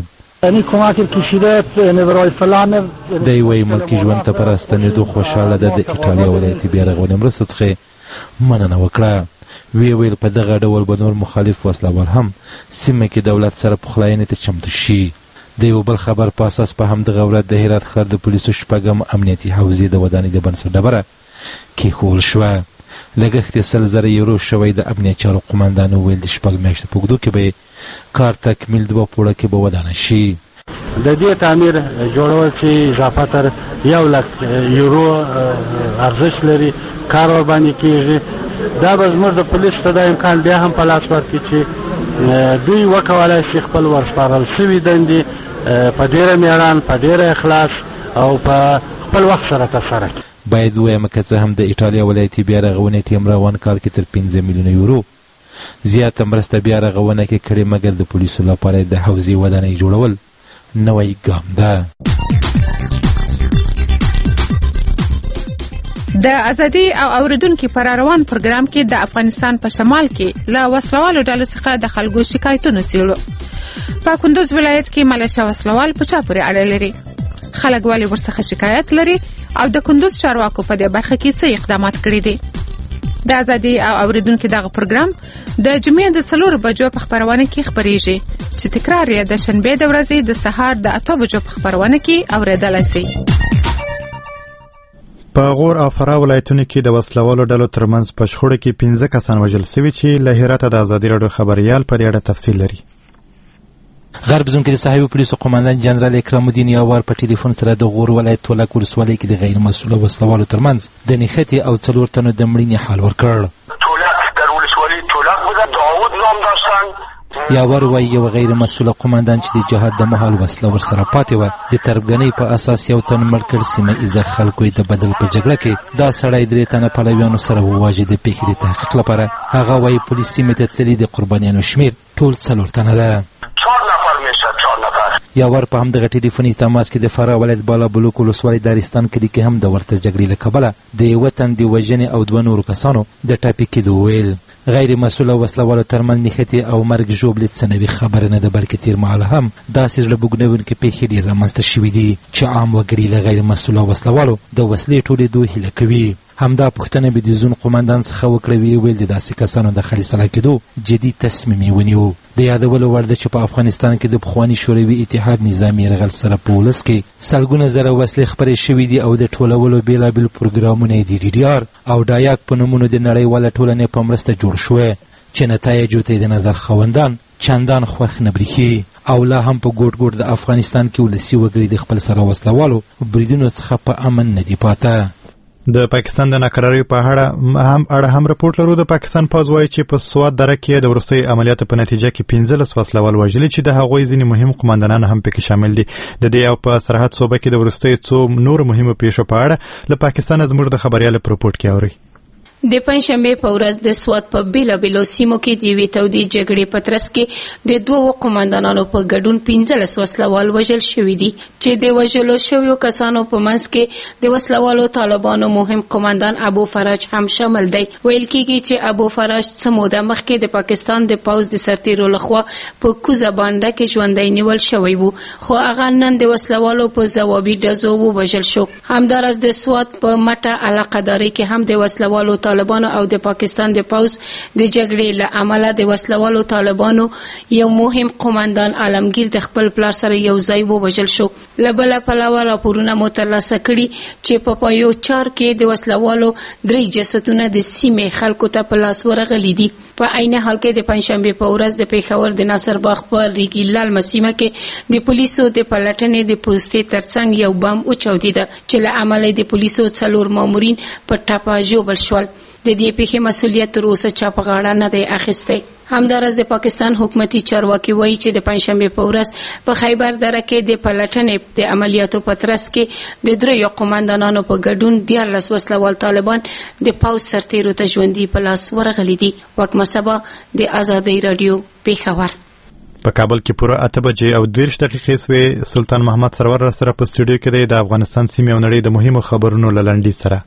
S10: دی وایي ملکي ژوند ته په راستنېدو خوشحاله ده. د ایټالیا ولایتي بیارغونې مرستو څخه مننه وکړه. ویل په دغه ډول به نور مخالف وسلوال هم سیمه کې دولت سره پخلاینې ته چمتو شي. د یو بل خبر په اساس په همدغه ورځ د هرات ښار د پولیسو 6 امنیتي حوزې د ودانۍ د بنسټ ډبره کېښول شوه. لګښت 100,000 یورو شوی. د امنیت چارو قومندانو ویل د 6 میاشتو په اوږدو کې به کار تکمیل 2 پوړه کې به ودانه شي.
S11: د دې تعمیر جوړول چې اضافه تر 100,000 یورو ارزش لري کار ور باندې کېږي. دا به زموږ د پولیسو ته دا امکان بیا هم په لاس ورکړي چې دوی وکولای شي خپل ورسپارل شوي دندې په ډېره میړان په ډېره اخلاص او په خپل وخت سره ترسره کړي.
S10: باید ووایم که څه هم د ایټالیا ولایتي بیارغونې ټیم روان کال کې تر 15 میلیونه یورو زیاته مرسته بیارغونه کې کړې، مګر د پولیسو لپاره د حوزې ودانۍ جوړول نوی ګام ده.
S12: د ازادي او اوریدونکو پر روان پروګرام کې د افغانستان په شمال کې له وسلوالو ډلو څخه د خلکو شکایتونه څېړو. په کندوز ولایت کې ملیشه وسلوال په چا پورې اړه لري؟ خلک ولې ورڅخه شکایت لري او د کندوز چارواکو په دې برخه کې څه اقدامات کړي دي؟ د ازادي او اوریدونکو دغه پروګرام د جمعې د 4 بجو په خبرونه کې خبريږي چې تکرار یې د شنبه د ورځې د سهار د 8 بجو په خبرونه کې اوریدلای شي.
S3: په غور او فراه ولایتونو کې د وسلوالو ډلو ترمنځ په شخړه کې 15 کسان وژل شوي چې له هراته د ازادي راډیو خبريال پر اړه تفصیل لري.
S10: غرب زون کې د صاحب پولیسو قومندان جنرال اکرام الدین یاور په ټلیفون سره د غور ولایت تولک ولسوالۍ کې د غیر مسؤل وسلوالو ترمنځ د نښتې او 4 تنو د مړینې حال ورکړ.
S13: تولک در ولسوالۍ تولک بوده، داوود نام داشتن.
S10: یاور وایي یو غیر مسؤل قومندان چې د جهاد د مهال وسله ورسره پاتې و د تربګنۍ په اساس یو تن مړ کړ. سیمه ایزه خلکو د بدل په جګړه کې دا سړی 3 تنه پلویانو سره وواژه. د پیښې د تحقیق لپاره هغه وایي پولیس سیمې ته تللي د قربانیانو شمیر ټول 4 تنه ده. یاور په همدغه ټلیفوني تماس کې د فراه ولایت بالا بلوک ولسوالۍ دارستان کلي کې هم د ورته جګړې له کبله د یو تن د وژنې او 2 نورو کسانو د ټاپي کېدو ویل. غیر مسؤل وسلوالو ترمنځ نښتې او مرګ ژوبلې څه نوې خبره نه ده، بلکې تیر مهاله هم داسې زړه بوږنونکې پیښې ډېر رامنځته شوي دي چې عام وګړي له غیر مسؤل وسلوالو د وسلې ټولېدو هیله کوي. همدا پوښتنه به د زون قومندان څخه وکړه. ویل د داسې کسانو د خلیصلا کېدو جدي تصمیم یې ونیو. د یادولو وړ ده چې په افغانستان کې د پخواني شوروي اتحاد نظامي یرغل سره په ولس کې سلګونه زره وسلې خپرې شوي دي او د ټولولو بېلابېل پروګرامونه یې د DDR او ډایاک په نومونو د نړیواله ټولنې په مرسته جوړ شوی چې نتایجو ته د نظر خاوندان چندان خوښ نه برېښي او لا هم په ګوټ ګوټ د افغانستان کې ولسي وګړي د خپل سره وسلوالو بریدونو څخه په امن نه دي پاته.
S3: د پاکستان د ناکراریو په اړه هم راپورټ لرو. د پاکستان پوځ وایي چې په سوات دره کې د وروستي عملیاتو په نتیجه کې 15 وسلوال وژلي چې د هغوی ځینې مهم قومندانان هم پکې شامل دي. د دې او په سرحد صوبه کې د وروستي څو نور مهمو پیښو په اړه له پاکستان زموږ د خبريال رپورټ کې اوري.
S14: د پنځشنبه په ورځ د سوات په بیلابیلو سیمو کې د یوې تودې جګړې په ترڅ کې د 2 قومندانانو په ګډون 15 وسلوال وژل شوي دي چې د وژلو شویو کسانو په منځ کې د وسلوالو طالبانو مهم قومندان ابو فراج هم شامل دی. ویل کېږي چې ابو فراج څه موده مخکې د پاکستان د پوځ د سرتیرو لخوا په کوزه بانډه کې ژوندی نیول شوی وو، خو هغه نن د وسلوالو په ځوابي ډزو ووژل شو. همداراز د سوات په مټه علاقه داري کې هم د وسلوالو طالبانو او د پاکستان د پوز د جګړې له امله د وسلوالو طالبانو یو مهم قومندان عالمگیر د خپل پلار سره یو ځای ووژل شو. له بله پلوه راپورونه مو ترلاسه کړي چې په پایو چار کې د وسلوالو 3 جسدونه د سیمې خلکو ته په لاس ورغلي دي. په عین حال کې د پنځشنبه په ورځ د پیښور د ناصر باغ په ریګیلال مسیمه کې د پولیسو د پلټنې د پوسټې ترڅنګ یو بم اوچودیده چې له امله د پولیسو 4 مامورین په ټاپه ژوبل شول. د دې پیښې مسؤلیت تر اوسه چا په غاړه نه دی اخیستی. همدارس د پاکستان حکومتي چارواکي وایي چې د پنځشنبه په ورځ په خیبر دره کې د پلټنې د عملیاتو په ترڅ کې د 3 قومندانانو په ګډون 14 وسلوال طالبان د پوز سرتیرو ته ژوندي په لاس ورغلي دي. وکمه سبا د آزادۍ رادیو پیښور.
S3: په کابل کې پوره 8 بجې او 30 دقیقې سوې. سلطان محمد سرور سره په سټوډیو کې د افغانستان سیمې او نړۍ د مهمو خبرونو لړندې سره.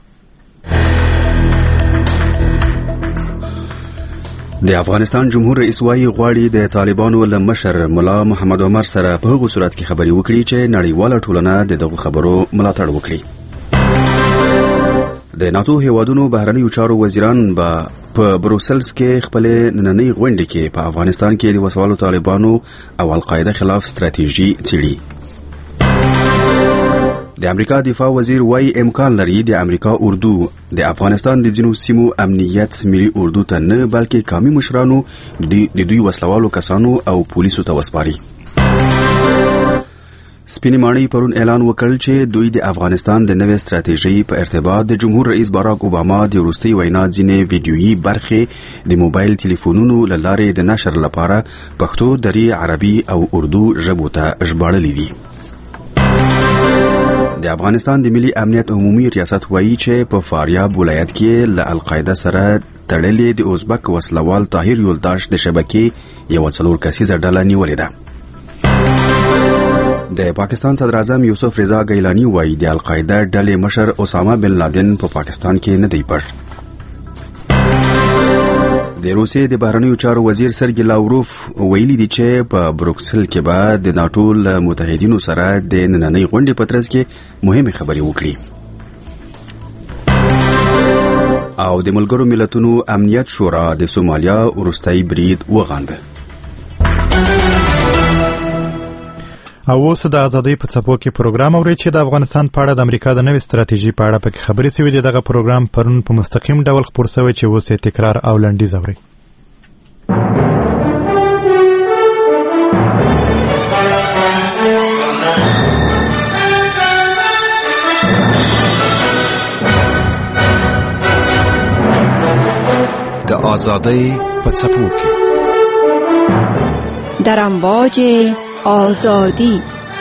S4: د افغانستان جمهور رئیس وايي غواړي د طالبانو له مشر ملا محمد عمر سره په هغه صورت کې خبري وکړي چې نړیواله ټولنه دغه خبرو ملاتړ وکړي. د ناتو هیوادونو بهرنیو چارو وزیران په بروسلز کې خپل نننۍ غونډه کې په افغانستان کې د وسوالو طالبانو او القاعده خلاف ستراتیژي څیړي. د امریکا دفاع وزیر وايي امکان لري د امریکا اردو د افغانستان د جنوب سیمو امنیت ملي اردو ته نه بلکې قومي مشرانو د دوی وسلوالو کسانو او پولیسو ته وسپاري. سپینې ماڼۍ پرون اعلان وکړ چې دوی د افغانستان د نوې ستراتیژۍ په ارتباط د جمهور رئیس باراک اوباما د وروستۍ وینا ځینې ویډیويي برخې د موبایل ټلیفونونو له لارې د نشر لپاره پښتو، دري، عربي او اردو ژبو ته ژباړلې دي. د افغانستان د ملي امنیت عمومي ریاست وایي چې په فاریاب ولایت کې له القاعده سره تړلې د ازبک وسلوال طاهر یولداش د شبکې یو 4 کسیزه ډله نیولې ده. د پاکستان صدر اعظم یوسف رضا ګیلانی وایي د القاعده ډلې مشر اسامه بن لادن په پاکستان کې نه دی پټ. د روسیې د بهرنیو چارو وزیر سرګی لاوروف ویلي دی چې په بروکسل کې به د ناتو له متحدینو سره د نننۍ غونډې په ترڅ کې مهمه خبرې وکړي. او د ملګرو ملتونو امنیت شورا د سومالیا وروستۍ برید وغانده.
S3: او اوس د ازادۍ په څپو کې پروګرام اوري چې د افغانستان په اړه د امریکا د نوې ستراتیژي په اړه پکې خبرې شوې دي. دغه پروګرام پرون په مستقیم ډول خپور شوی چې اوس یې تکرار او لنډیز اوري.
S15: د ازادۍ په څپو کې
S2: در امواج آزادی.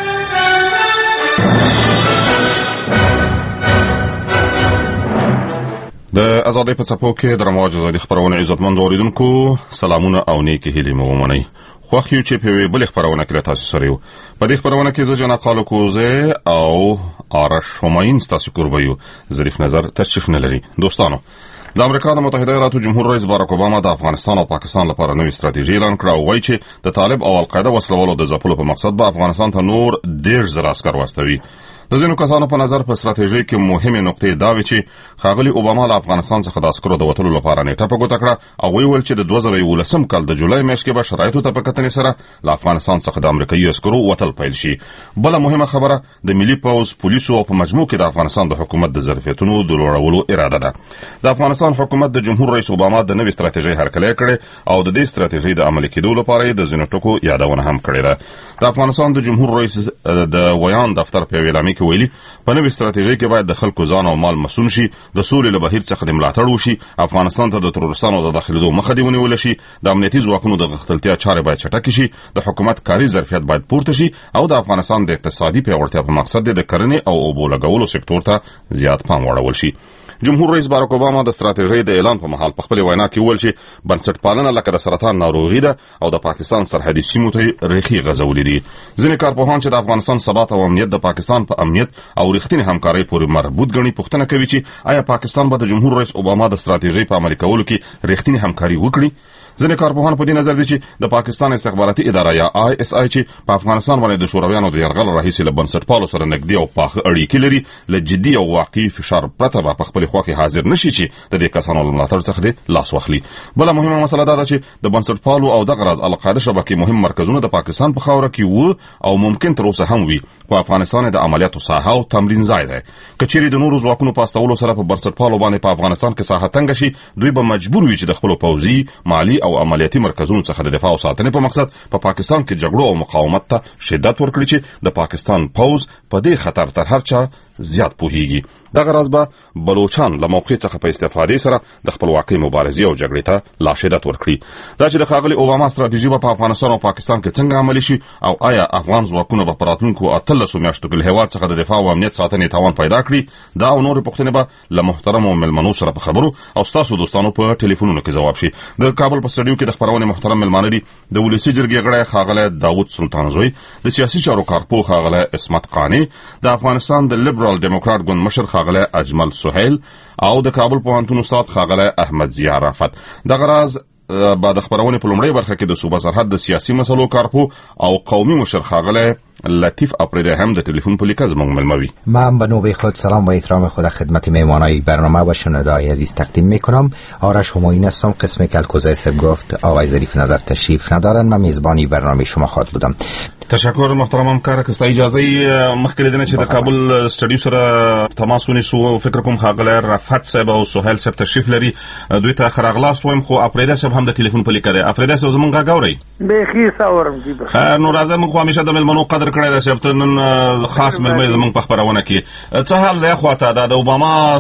S16: د ازادۍ په څپو کې د امواج آزادي خبرونه عزتمن اوریدونکو سلامونه او نیکی هیلې مو ومنئ. خوښ یو چې په بل خبرونه کې تاسو سره یو. په دې خبرونه کې زه جنا خالق کوزه او آرش هماین تاسو کورویو ظریف نظر تشریف نه لري. دوستانو، د امریکا د متحده ایالاتو جمهور رئیس باراک اوباما د افغانستان او پاکستان لپاره نوې ستراتیژي اعلان کړه او وایي چې د طالب او القاعده وسلوالو د ځپلو په مقصد به افغانستان ته نور 10,000 عسكر واستوي. د ځینو کسانو په نظر په ستراتیژي کې مهمه نقطه دا و چې خاغلی اوباما له افغانستان څخه د عسکرو د وټلو لپاره نیټه په ګوته کړه او ویل چې د 2019 کال د جولای میاشتې کې به شرایطو ته په کتنې سره له افغانستان څخه د امریکایي عسکرو وټل پیل شي. بل مهمه خبره د ملي پوز، پولیسو او په مجموع کې د افغانستان د حکومت د ظرفیتونو د لوړولو اراده ده. د افغانستان حکومت د جمهور رئیس اوباما د نوې ستراتیژي هرکلی کړي او د دې ستراتیژي د عملي کېدو لپاره د ځینو ټکو یادونه هم کړې ده. د افغانستان د جمهور رئیس د ویان دفتر په اعلامیه کې ویلي په نوې ستراتیژي کې باید د خلکو ځان او مال مسؤل شي، د سولې له بهیر څخه د ملاتړ وشي، افغانستان ته د ترورستانو د داخليدو مخه دی ونیول شي، د امنیتي ځواکونو د غښتلتیا چارې باید چټکې شي، د حکومت کاري ظرفیت باید پورته شي او د افغانستان د اقتصادي پیاوړتیا په مقصد د کرنې او اوبو لګولو سکتور ته زیات پام واړول شي. جمهور رئیس باراک اوباما د ستراتیژۍ د اعلان په مهال په خپل وینا کې ویل چې بنسټپالنه لکه د سرطان ناروغي ده او د پاکستان سرحدي سیمو ته ریښې غځولې دي. ځینې کارپوهان چې د افغانستان ثبات او امنیت د پاکستان په امنیت او رښتینې همکارۍ پورې مربوط ګڼي پوښتنه کوي چې آیا پاکستان به د جمهور رئیس اوباما د ستراتیژۍ په عملي کولو کې رښتینې همکاري وکړي؟ ځینې کارپوهان په دې نظر دي چې د پاکستان استخباراتي اداره یا ISI چې په افغانستان باندې د شورویانو د یرغل راهیسې له بنسټپالو سره نږدې او پاخه اړیکې لري، له جدي او واقعي فشار پرته به په خپل خوښه حاضر نشي چې د دې کسانو له ملاتړ څخه لاس واخلي. بل مهمه مسله دا ده چې د بنسټپالو او د غرض القاعده شبکې مهم مرکزونه د پاکستان په خاوره کې وو او ممکن تر اوسه هم وي. په افغانستان د عملیاتو ساحه او تمرین ځای دی. کچېرې د نورو ځواکونو په استولو سره په بنسټپالو باندې په افغانستان کې ساحه تنګ شي، دوی به مجبور وي چې د خپل پوځي، مالی او عملیاتي مرکزونو څخه د دفاع او ساتنې په مقصد په پاکستان کې جګړو او مقاومت ته شدت ورکړي چې د پاکستان پوځ په دې خطر تر هر چا زیات پوهیږي. دغه راز به بلوچستان له موقع څخه په استفادې سره د خپلواکۍ مبارزې او جګړې ته لا شدت ورکړي. دا چې د ښاغلي اوباما ستراتیژي په افغانستان او پاکستان کې څنګه عملي شي او آیا افغان ځواکونه په راتلونکو 18 میاشتو کې له هېواد څخه د دفاع او امنیت ساتنې توان پیدا کړي، دا او نور پوښتنې به له محترمو ملمنو سره په خبرو او ستاسو دوستانو په ټلیفونونو کې ځواب شي. د کابل په سټډیو کې د خبرونې محترم ملمانه دي د ولسی جرګې غړی ښاغلی داود سلطانزوی، د سیاسي چارو کارپوه ښاغلی عصمت قانع، د افغانستان د لیبرال ډیموکرات ګوند مشر ښاغلی اجمل سهیل او د کابل پوهنتون استاد ښاغلی احمد ضیا رافت. دغه راز بعد د خبرونې په لومړۍ برخه کې د صوبه سرحد د سیاسي مسلو کارپوه او قومي مشر ښاغلی لطیف اپریده هم در تلفن پلیک از ملموی.
S17: من به نوبه خود سلام و احترام خود خدمت میهمانای برنامه و شنونده‌های عزیز تقدیم میکنم. آرش همایون هستم. قسم کلکوزه سب گفت آقای ظریف نظر تشریف ندارن. من میزبانی برنامه شما خواهد بودم.
S16: تشکر محترم همکار که اجازه مخکې لیدنه چې د کابل سټډیو سره تماس ونیسو. فکر کوم ښاغلی رفعت صاحب او سهیل صاحب تشریف لري. دوی ته ښه راغلاست وایم، خو اپریده صاحب هم د تلیفون په لیکه دی. اپریده صاحب زمونږ غږ اورئ؟
S18: بیخي ښه اورم جي.
S16: خیر نو راځه، موږ خو همیشه د مېلمنو قدر کړی دی چې نن خاص مېلمه زمونږ په خبرونه کې څه حال دی خواته د اوباما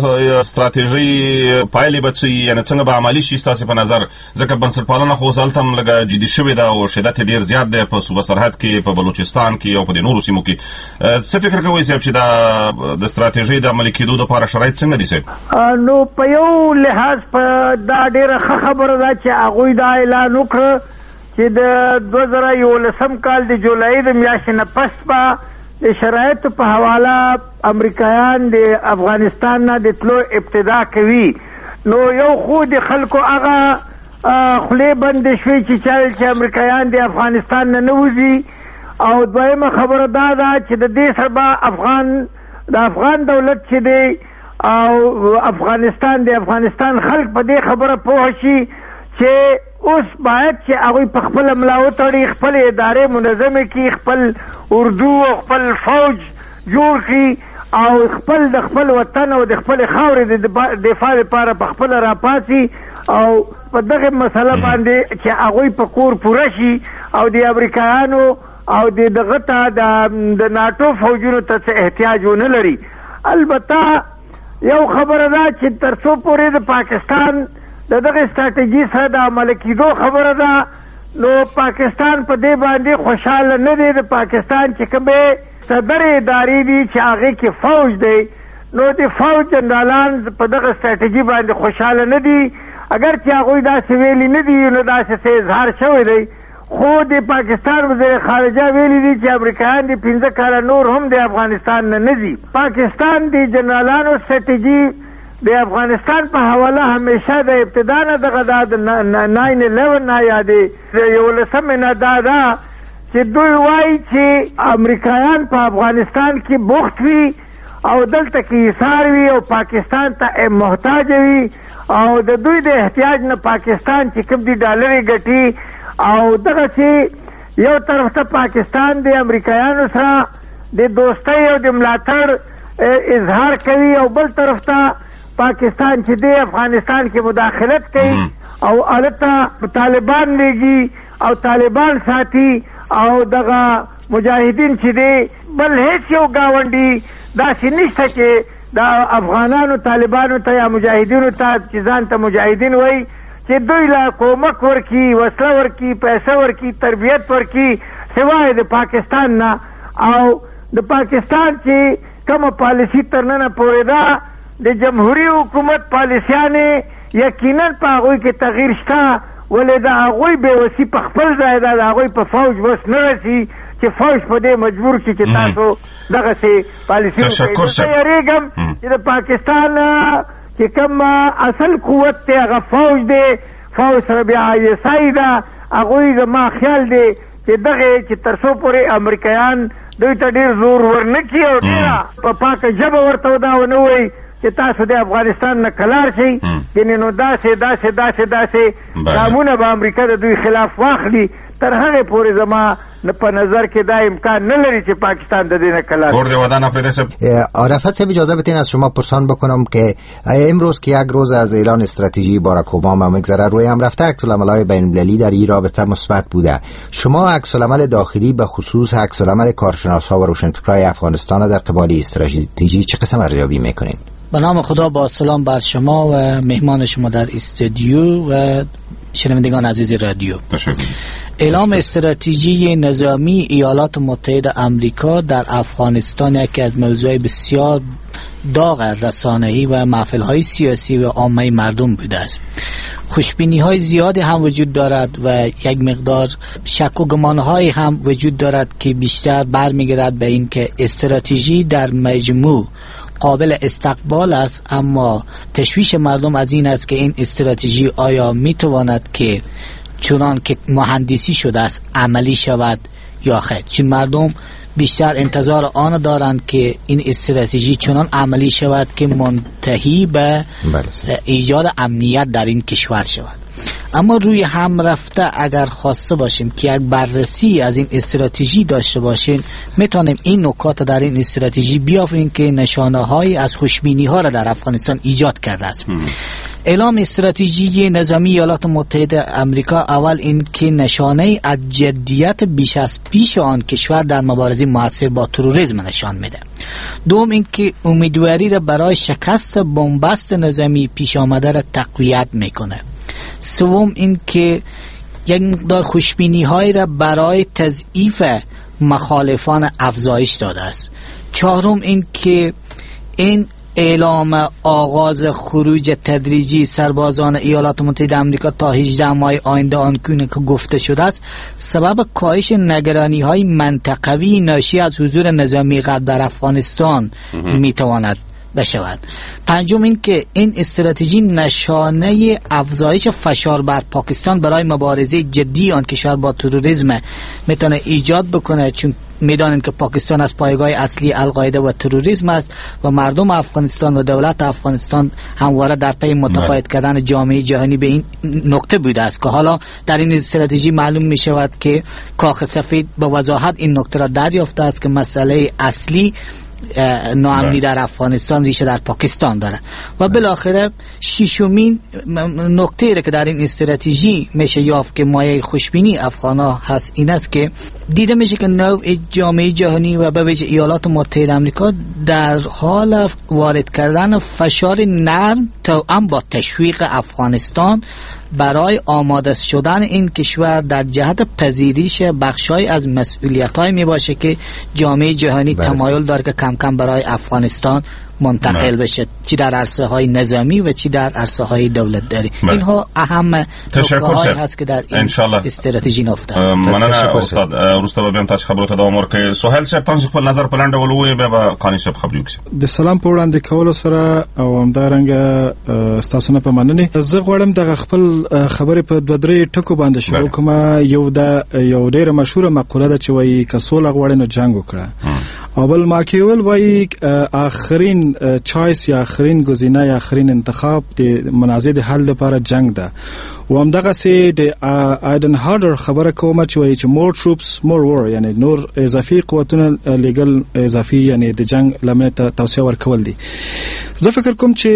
S16: ستراتیژي پایلې به څه یعنې څنګه به عملي شي ستاسې په نظر؟ ځکه بنسټپالنه خو اوس هلته هم لږه جدي شوې ده او شدت یې ډېر زیات دی په صوبه سرحد کې، په بلوچستان کې او په دې نورو سیمو کې. څه فکر کوئ صاحب چې د ستراتیژۍ د عملي کېدو دپاره شرایط څنګه دي صاحب؟
S18: نو په یو لحاظ په دا ډېره ښه خبره ده چې هغوی دا اعلان وکړه چې د 2011 کال د جولای د میاشتې نه پس به د شرایطو په حواله امریکایان د افغانستان نه د تلو ابتدا کوي. نو یو خو د خلکو هغه خولې بندې شوې چې امریکایان د افغانستان نه وځي، او دویمه خبره دا ده چې د دې سره به د افغان دولت چې دی او افغانستان خلک په دې خبره پوه شي چې اوس باید چې هغوی په خپله ملا وتړي، خپل ادارې منظمې کړي، خپل اردو او خپل فوج جوړ کړي او د خپل وطن او د خپلې خاورې د دفاع لپاره په خپله راپاڅي او په دغه مسله باندې چې هغوی په کور پوره شي او د امریکایانو او دغه ته د ناټو فوجونو ته څه احتیاج ونه لري. البته یو خبره ده چې تر څو پورې د پاکستان دغه ستراتیژي سره د عمل کېدو خبره ده، نو پاکستان په دې باندې خوشحاله نه دی. د پاکستان چې کومې صدر ادارې دي چې هغې کې فوج دی، نو د فوج جنرالان په دغه ستراتیژي باندې خوشحاله نه دي. اگر چې هغوی داسې ویلي نه دي نو داسې څه اظهار شوی دی، خو د پاکستان وزیر خارجه ویلي دي چې امریکایان د 15 کاله نور هم د افغانستان نه ځي. پاکستان د جنرالانو ستراتیژي د افغانستان په حواله همیشه د ابتدا نه دغه د 9/11 نه یا د 11 نه دا ده چې دوی وایي چې امریکایان په افغانستان کې بوخت وي او دلته کې ایثار وي او پاکستان ته محتاج وي او د دوی د احتیاج نه پاکستان چې کوم دي ډالرې ګټي او دغه چې یو طرف ته پاکستان د امریکایانو سره د دوستۍ او د ملاتړ اظهار کوي او بل طرف ته پاکستان چې د افغانستان کې مداخلت کوي او هلته طالبان لیږي او طالبان ساتي او دغه مجاهدین چې دی بل هیڅ یو ګاونډي داسې نشته چې د افغانانو طالبانو ته یا مجاهدینو ته چې ځان ته مجاهدین وایي چې دوی له کومک ورکي، وسله ورکي، پیسه ورکي، تربیت ورکي، سوای د پاکستان نه. او د پاکستان چې کومه پالیسي تر ننه پورې ده د جمهوریت حکومت پالیسیانې یقینا په هغوی کې تغییر شته، ولې د هغوی بېوسي په خپل ځای ده، د هغوی په فوج بس نه رسي چې فوج په دې مجبور کړي چې تاسو دغسې پالیسي وکړئ. زه یېرېږم چې د پاکستان چې کوم اصل قوت دی هغه فوج دی. فوج سره بیا ایسای ده. هغوی زما خیال دی چې دغه چې تر څو پورې امریکایان دوی ته ډېر زور ورنکړي او ډېره په پاکه ژبه ورته دا ونه وایي چې تاسو د افغانستان نه کلار شئ، یعنې نو داسې ګامونه به امریکا د دوی خلاف واخلي. تر هغه پورې زما په نظر که دا امکان نلری که پاکستان ده دینه کلار.
S17: عرفت صاحب اجازه بتین از شما پرسان بکنم که امروز که یک روز از اعلان استراتژی باراک اوباما مگذره، روی هم رفته عکس‌العمل‌های بین‌المللی در این رابطه مثبت بوده. شما عکس‌العمل داخلی به خصوص عکس‌العمل کارشناس‌ها و روشنفکرای افغانستان در قبال استراتژی چه قسم ارزیابی میکنین؟
S19: به نام خدا، با سلام بر شما و مهمان شما در استودیو و شنوندگان عزیز رادیو. اعلام استراتژی نظامی ایالات متحده آمریکا در افغانستان یکی از موضوعات بسیار داغ رسانه‌ای و محفل‌های سیاسی و عامه مردم بوده است. خوشبینی‌های زیادی هم وجود دارد و یک مقدار شک و گمان‌های هم وجود دارد که بیشتر برمی‌گردد به این که استراتژی در مجموع قابل استقبال است، اما تشویش مردم از این است که این استراتژی آیا میتواند که چنان که مهندسی شده است عملی شود یا خیر. چون مردم بیشتر انتظار آن دارند که این استراتژی چنان عملی شود که منتهی به ایجاد امنیت در این کشور شود. اما روی هم رفته اگر خواسته باشیم که یک بررسی از این استراتژی داشته باشیم، میتونیم این نکات در این استراتژی بیافرین که نشانه های از خوشبینی ها را در افغانستان ایجاد کرده است. اعلام استراتژی نظامی ایالات متحده آمریکا اول این که نشانه از جدیت بیش از پیش آن کشور در مبارزه موثر با تروریسم نشان میده. دوم این که امیدواری را برای شکست بنبست نظامی پیش آمده را تقویت میکنه. سوم این که یک مقدار خوشبینی های را برای تضعیف مخالفان افزایش داده است. چهارم این که این اعلام آغاز خروج تدریجی سربازان ایالات متحده آمریکا تا 18 ماه آینده آنگونه که گفته شده است سبب کاهش نگرانی های منطقوی ناشی از حضور نظامی غرب در افغانستان میتواند بشود. پنجم این که این استراتژی نشانه افزایش فشار بر پاکستان برای مبارزه جدی آن کشور با تروریسم میتونه ایجاد بکنه، چون میدانند که پاکستان از پایگاه اصلی القاعده و تروریسم است و مردم افغانستان و دولت افغانستان همواره در پی متقاعد کردن جامعه جهانی به این نکته بوده است که حالا در این استراتژی معلوم می شود که کاخ سفید به وضاحت این نکته را دریافته است که مسئله اصلی ناامنی در افغانستان ریشه در پاکستان داره. و بالاخره ششمین نکته را که در این استراتژی میشه یافت که مایه خوشبینی افغانا هست این است که دیده میشه که نوع جامعه جهانی و به ویژه ایالات متحده آمریکا در حال وارد کردن فشار نرم توأم با تشویق افغانستان برای آماده شدن این کشور در جهت پذیرش بخشای از مسئولیت‌های می باشه که جامعه جهانی تمایل داره که کم کم برای افغانستان منتقل بشه، چی در عرصه های نظامی و چی در عرصه های دولت داری. اینها اهم نکته‌هایی هست که در این استراتژی نفته است.
S16: مننه استاد. ورسته به بیا تاسو خبرو ته دوام ورکړئ. سهیل صاحب تاسو خپل نظر په لنډه ولوي به قانی صاحب خبرې وکړي.
S20: د سلام په وړاندې کولو سره او همدارنګه تاسو نه په مننه زه غواړم د خپل خبرې په دوه درې ټکو باندې شروع کوم. یو ډیره مشهوره مقوله ده چې وایي که سوله غواړې نو جنگ وکړه. او بل ماکیول وایي آخرین چایس یا آخرین گزینه یا آخرین انتخاب د منازع د حل لپاره جنگ ده. و همدغه سي د آیدن هارډر خبره کومه چې وایي چې more troops more war، یعنی نور اضافي قوتونه لګل اضافي یعنی د جنگ لمه توسعه ورکول دي. زه فکر کوم چې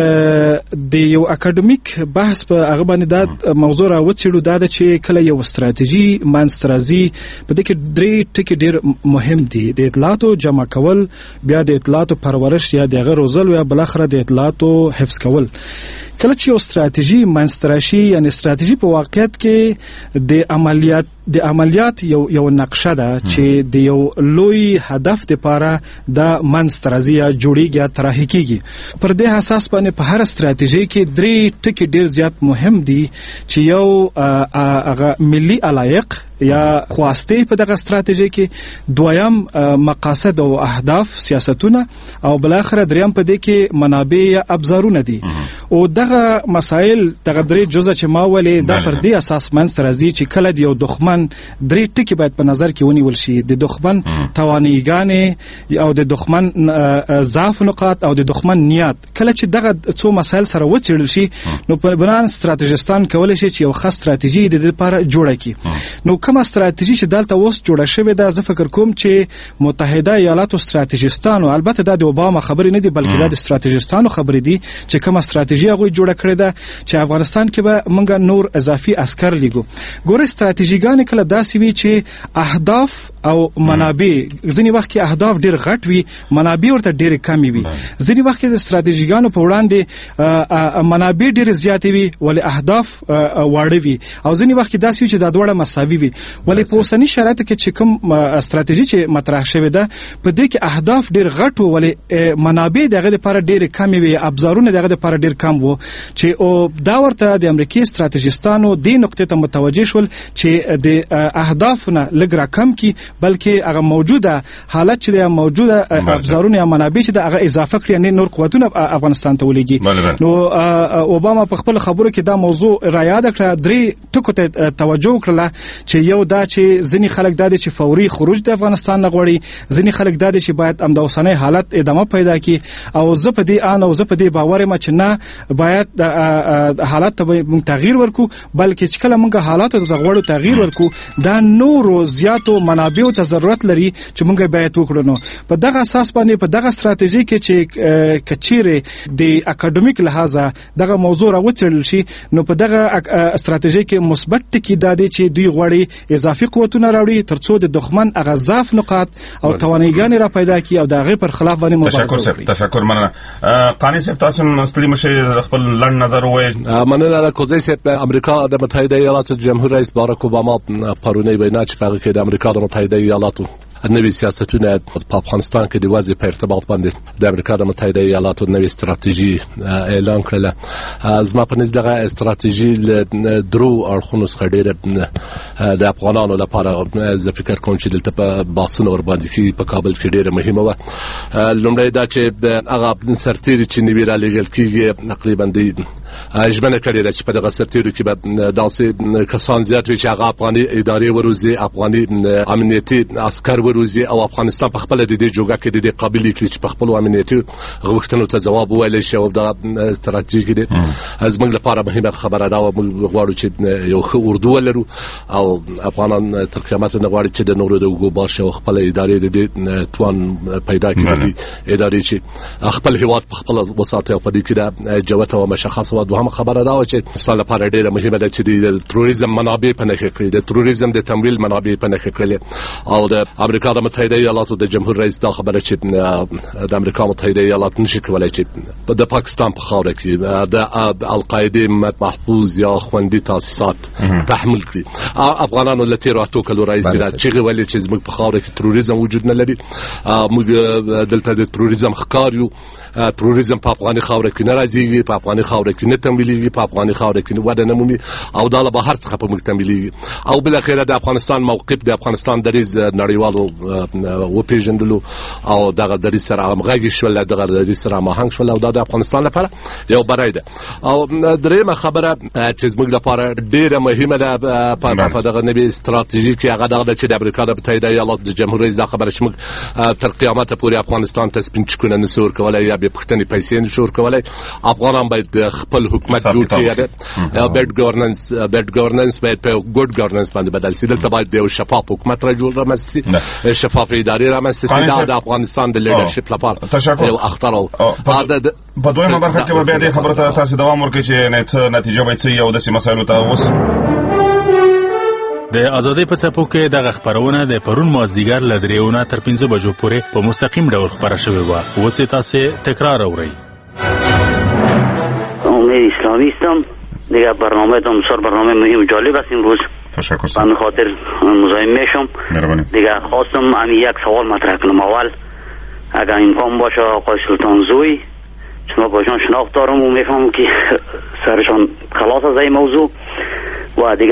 S20: د یو اکیډمیک بحث په هغه باندې دا موضوع را وڅېړو دا چې کله یو استراتیژي منسترازي په دې کې درې ټکي ډېر مهم دي: د اطلاعاتو جمع کول، بیا د اطلاعاتو پرورش یا د غروزل یا بل اخره د اطلاعاتو حفظ کول. کله چې یو استراتیژي منستراشي یعنی استراتیژي په واقعیت کې د د عملیات یو نقشه ده چې د یو لوی هدف لپاره د منسترازي جوړیږي طرح کیږي. پر دې اساس باندې په هر استراتیژي کې درې ټکي ډیر زیات مهم دي چې یو هغه ملي علایق یا خواسته په دغه استراتیژي کې، دویم مقاصد او اهداف سیاستونه، او بل اخر دریم په دې کې منابع یا ابزارونه دي. او دغه مسائل دغه درې جزء چې ما ولې د پر دې اساس منځ راځي چې کله د یو دښمن درې ټکي باید په نظر کې ونیول شي، د دښمن تواناییګانې او د دښمن ضعف نقاط او د دښمن نیت. کله چې دغه څو مسائل سره وڅېړل شي نو په بنان استراتیژستان کولای شي چې یو ښه استراتیژي د دې لپاره جوړه کړي. نو کومه استراتیژي چې دلته اوس جوړه شوې ده، زه فکر کوم چې متحده ایالاتو استراتیژستانو، البته دا د اوباما خبرې نه دي بلکې دا د استراتیژستانو خبرې دي چې کومه استراتیژي هغه جوړه کړې ده چې افغانستان کې به موږ نور اضافي عسكر لګو. ګوره استراتیژیګان کله داسې وي چې اهداف او منابع، ځینې وخت کې اهداف ډېر غټ وي، منابع ورته ډېر کم وي. ځینې وخت کې د استراتیژیګانو په وړاندې منابع ډېر زیات وي ولې اهداف واړه وي، او ځینې وخت کې داسې وي چې دا دواړه مساوي وي. ولې په اوسني شرایطو کې چې کوم استراتیژي چې مطرح شوې ده په دې کې اهداف ډېر غټ وو ولې منابع دغه لپاره ډېر کم وي، ابزارونه دغه لپاره ډېر کم وو، چې او دا ورته د امریکای استراتیژستانو دې نقطې ته متوجه شول چې د اهدافونه لږ راکم کی بلکې هغه موجوده حالت چې د موجوده ابزارونه یا منابع چې هغه اضافه کړي، نه نور قوتونه افغانستان ته ولېږي. نو اوباما په خپل خبرو کې دا موضوع را یاد کړه، درې ټکو ته توجه وکړه چې یو دا چې ځینې خلک دا چې فوري خروج د افغانستان نه غواړي، ځینې خلک دا چې باید هم د اوسنۍ حالت ادامه پیدا کړي، او زه په دې او زه په دې باور یم چې نه باید د حالت ته موږ تغییر ورکو، بلکې چې کله موږ حالات ته غواړو تغییر ورکو دا نورو زیاتو منابعو ته ضرورت لري چې موږ باید وکړو. نو په دغه اساس باندې په دغه استراتیژي کې چې کچيره د اکیډمیک لحاظه دغه موضوع راوڅېړل شي نو په دغه استراتیژي کې مثبت ټکي دا دي چې دوی غواړي اضافي قوتونه راوړي ترڅو د دښمن هغه ضعف نقاط او تواناییګانې را پیدا کړي او د هغه پر خلاف باندې مبارزه وکړي.
S16: تشکر مننه. قانی صاحب تاسو مستری مشه خپل لړ نظر وایي.
S21: مننه د کوزي صاحب. امریکا د متحده ایالاتو جمهور رئیس باراک اوباما پرونی وینا چې په کې د امریکا د متحده ایالاتو نوې سیاستونه په افغانستان کې د وضع په ارتباط باندې د امریکا د متحده ایالاتو نوې استراتیژي اعلان کړه. زما په نظر دغه استراتیژي له درو اړخونو څخه ډېره د افغانانو لپاره زه فکر کوم چې دلته په باسنو ور باندې کې په کابل کې ډېره مهمه و. لومړی دا چې هغه سرتیري چې نیوی را لېږل کېږي تقریبا د ژمنه کړې ده چې په دغه سرتیرو کې به داسې کسان زیات وي چې هغه افغاني ادارې وروزي، افغاني امنیتي عسكر وروزي او افغانستان په خپل د دې جوګه کې د قابلیت کړي چې په خپل امنیتي غوښتنو ته ځواب وویل شي. او دا استراتیژي کې از موږ لپاره مهمه خبره ده او موږ غواړو چې یو ښه اردو ولرو او افغانان تر قیامت نه غواړي چې د نورو د وګړو باشه خپل ادارې د توان پیدا کړي، ادارې چې خپل هیواد په خپل وساتي او په دې کې د جوته او مشخصه و. دوهم خبره ده چې افغانستان لپاره ډېره مهمه ده چې د تروریزم منابع په نښه کړي، د تروریزم د تمویل منابع په نښه کړي. او د امریکا د متحده ایالاتو د جمهور رئیس دا خبره چې د امریکا متحده ایالات نشي کولای چې د پاکستان په خاوره کې د القاعده محفوظ یا خوندي تاسیسات تحمل کړي. افغانانو له تیرو اتو کلو راځي چې غوړي چې موږ په خاوره کې تروریزم وجود نه لري، موږ دلته د تروریزم ښکاریو، تروریزم په افغاني خاوره کې نه راځي، په افغاني خاوره کې نه تمویلېږي، په افغاني خاوره کې وده نه مومي او دا له بهر څخه په موږ تمویلېږي. او بل اخر د افغانستان موقف، د افغانستان دریځ نړیوالو و پیژندلو او دغه دریځ سره همغږي شول، دغه دریځ سره هماهنګ شول او دا د افغانستان لپاره یو برای ده. او درېمه خبره چې موږ لپاره ډېره مهمه ده په دغه نوې استراتیژي کې هغه دا چې د امریکا د متحده ایالاتو د جمهور رئیس دا خبره چې موږ تر قیامت پورې افغانستان ته سپین چکونه نه سور کولای یا به پښتني پیسې نه شور کولای. افغانان باید خپل حکومت جوړ کړي، بیډ ګورننس باید په ګډ ګورننس باندې بدل شي. دلته باید یو شفاف حکومت را جوړ رامنځته شي، شفاف ادارې رامنځته شي. دا د افغانستان د لیډرشپ لپاره یو اختر او
S16: په دویمه برخه کې به د خبرو ته تاسو دوام ورکړئ چې نتیجه به څه یو د مسایلو ته اوس
S22: د ازادۍ په څپو کې دغه خبرونه د پرون مازدیګر له 3 تر 5 بجو پورې په مستقیم ډول خبره شوې وه. اوس تاسو تکرار اورئ.
S23: امید اسلامی هستم. دیگه برنامه تون بسیار برنامه مهم و جالب است. امروز
S16: تشکر.
S1: من خاطر مزاحم میشم.
S16: مهربانی.
S1: دیگه خواستم هم یک سوال مطرح کنم. اول اگر امکان باشه آقای سلطان زوی، چون باشون شناخت دارم و میفهمم که سرشان خلاص از این موضوع، و دیگه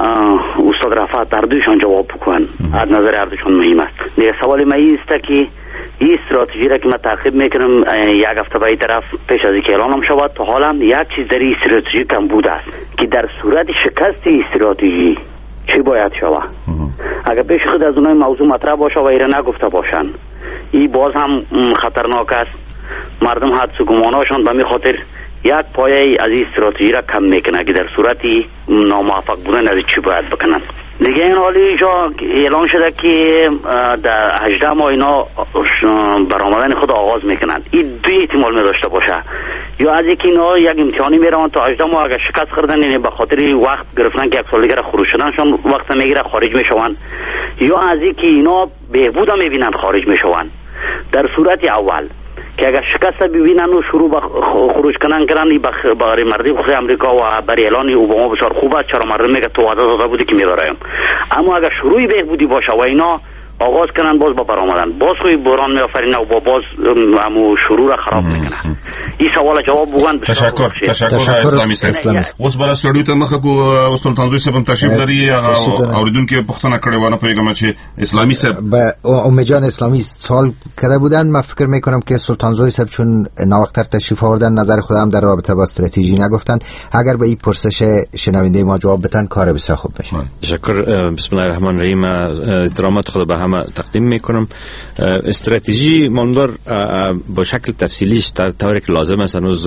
S1: استاد رفعت در دویشان جواب بکن. از نظر هر دوشان مهم است. دیگه سوال من است که این استراتژی را که من تعقیب میکنم یک هفته به این طرف پیش از اینکه اعلانم شود تا حالا یک چیز در این استراتژی کم بوده است که در صورت شکست استراتژی چی باید شود. اگر پیش خود از اونای موضوع مطرح باشه و ایره نگفته باشن، این باز هم خطرناک است. مردم حدس و گماناشان به می خاطر یک پایه از این استراتژی را کم میکنه که در صورتی ناموفق بودن از چی باید بکنن. دیگه این حالی اینجا اعلان شده که در 18 ماه اینا برآمدن خود آغاز میکنن. این دو احتمال می داشته باشه، یا از اینکه اینا یک امتحانی میروند تا 18 ماه اگر شکست خوردن، یعنی به خاطر وقت گرفتن که یک سال دیگه خروج شدنشان وقت میگیره خارج میشوند، یا از اینکه اینا بهبود میبینن خارج میشوند. در صورت اول که اگر شکست ببینن و شروع به خروج کردن برای مردم خود امریکا و برای اعلان اوباما بسیار خوب است، چرا مردم میگه تو وعده داده بودی که میبرایم. اما اگر شروعی بهبودی باشه و اینا آغاز کنن باز با برآمدن، باز خوی بحران میآفرینه و باز همو شروع را خراب میکنه. این سوال جواب بگن.
S16: تشکر اسلامي سیاست. اوس بل سټډیو ته مخه کو استاد تنظیم صاحب تشریف لري اوریدونکو پښتنه کړي ونه پیغام چې اسلامي صاحب
S17: امید جان اسلامی سوال کرده بودن. من فکر میکنم که سلطان زوی صاحب چون ناوقتر تشریف آوردن نظر خودم در رابطه با استراتژی نگفتن، اگر به این پرسش شنونده ما جواب بدن کار بسیار خوب بشه.
S5: تشکر. بسم الله الرحمن الرحیم. احترامات خود به همه تقدیم میکنم. استراتژی ماندار با شکل تفصیلیش در طوری که لازم است هنوز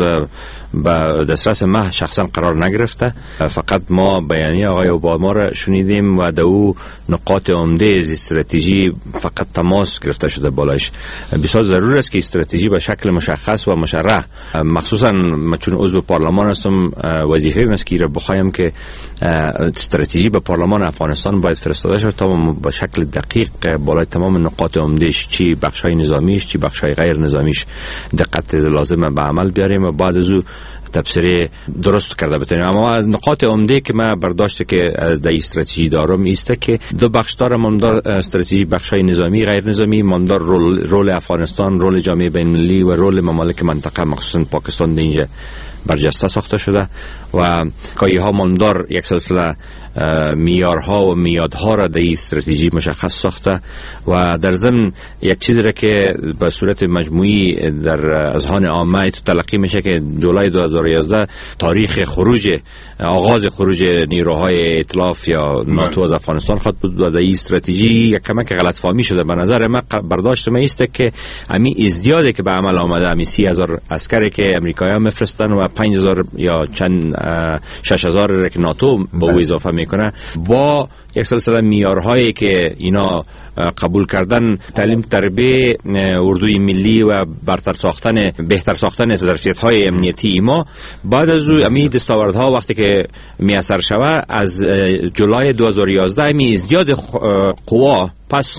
S5: به دسترس ما شخصا قرار نگرفته. فقط ما بیانیه آقای اوباما را شنیدیم و در او نقاط عمده از استراتژی فقط تماس گرفته شده بالایش. بسیار ضرور است که استراتژی به شکل مشخص و مشرح، مخصوصا چون عضو پارلمان هستم وظیفه من است که را بخوایم که استراتژی به پارلمان افغانستان باید فرستاده شود تا با شکل دقیق بالای تمام نقاط عمدهش، چی بخشای نظامیش چی بخشای غیر نظامیش دقت لازم به عمل بیاریم و بعد از او تفسیر درست کرده بتونیم. اما از نقاط عمده که من برداشته که از در استراتژی دارم ایسته که دو بخش داره. ماندار استراتژی بخشای نظامی غیر نظامی، ماندار رول افغانستان، رول جامعه بین المللی و رول ممالک منطقه مخصوصا پاکستان در اینجا برجسته ساخته شده و کایی ها ماندار یک سلسله معیارها و میادها را در این استراتژی مشخص ساخته و در ضمن یک چیزی را که به صورت مجموعی در اذهان عامه تلقی میشه که جولای 2011 تاریخ آغاز خروج نیروهای ائتلاف یا ناتو از افغانستان خواهد بود و در این استراتژی یک کمک غلط فهمی شده. به نظر من برداشت من است که امی ازدیادی که به عمل آمده، امی 30,000 عسکری که امریکایی‌ها میفرستن و 5,000 یا چند 6,000 که ناتو به او اضافه میکنه، با یک سلسله معیارهایی که اینا قبول کردن، تعلیم تربیه اردوی ملی و بهتر ساختن ظرفیت‌های امنیتی ما، بعد از او امی دستاوردها وقتی که میسر شود از جولای 2011 می ازدیاد قوا پس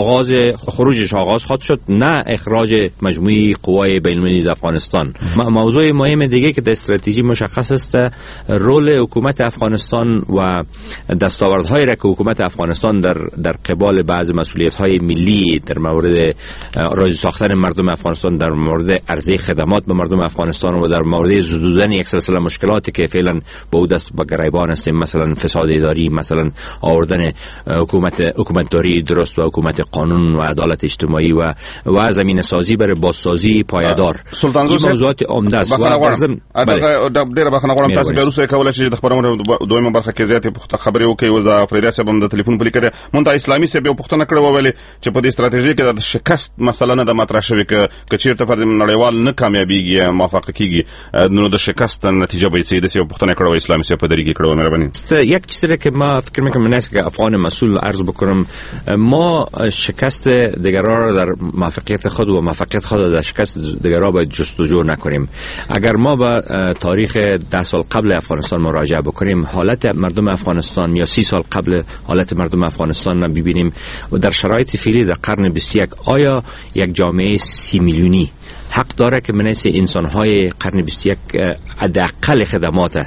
S5: خروجش آغاز خواهد شد، نه اخراج مجموعی قوای بین المللی از افغانستان. موضوع مهم دیگه که در استراتژی مشخص است رول حکومت افغانستان و دستاوردهایی را که حکومت افغانستان در قبال بعض مسئولیت‌های ملی در مورد راضی ساختن مردم افغانستان، در مورد عرضه خدمات به مردم افغانستان و در مورد زدودن یک سلسله مشکلاتی که فعلا با او دست به گریبان هستیم، مثلا فساد اداری، مثلا آوردن حکومتداری درست و حکومت قانون و عدالت اجتماعی و زمینه سازی برای بازسازی پایدار.
S16: سلطان زوی موضوعات عمده است و درزم ډیره بخنه غواړم تاسو به روسه کولای شئ د خبرونو دویمه برخه کې زیاتې خبرې وکړئ. و زه فریدا صاحب هم د ټلیفون په لیکره مونږ اسلامي صاحب یو پوښتنه کړې و ویلې چې په دې استراتیژي کې د شکست مسله نه د مطرح شوی که چیرته فرض نړیوال نه کامیابیږي موافقه کیږي نو د شکست نتیجه به څه د څه پوښتنه کړې و اسلامي صاحب په دریږي کړو. مهرباني
S5: یک چیزی که ما فکر میکنم نه که افغان مسئول عرض بکنم، ما شکست دیگران را در موفقیت خود و موفقیت خود در شکست دیگران باید جستجو نکنیم. اگر ما به تاریخ 10 سال قبل افغانستان مراجعه بکنیم، حالت مردم افغانستان یا 30 سال قبل حالت مردم افغانستان را ببینیم و در شرایط فعلی در قرن 21 آیا یک جامعه 30 میلیونی حق داره که منیس انسان‌های قرن 21 حداقل خدمات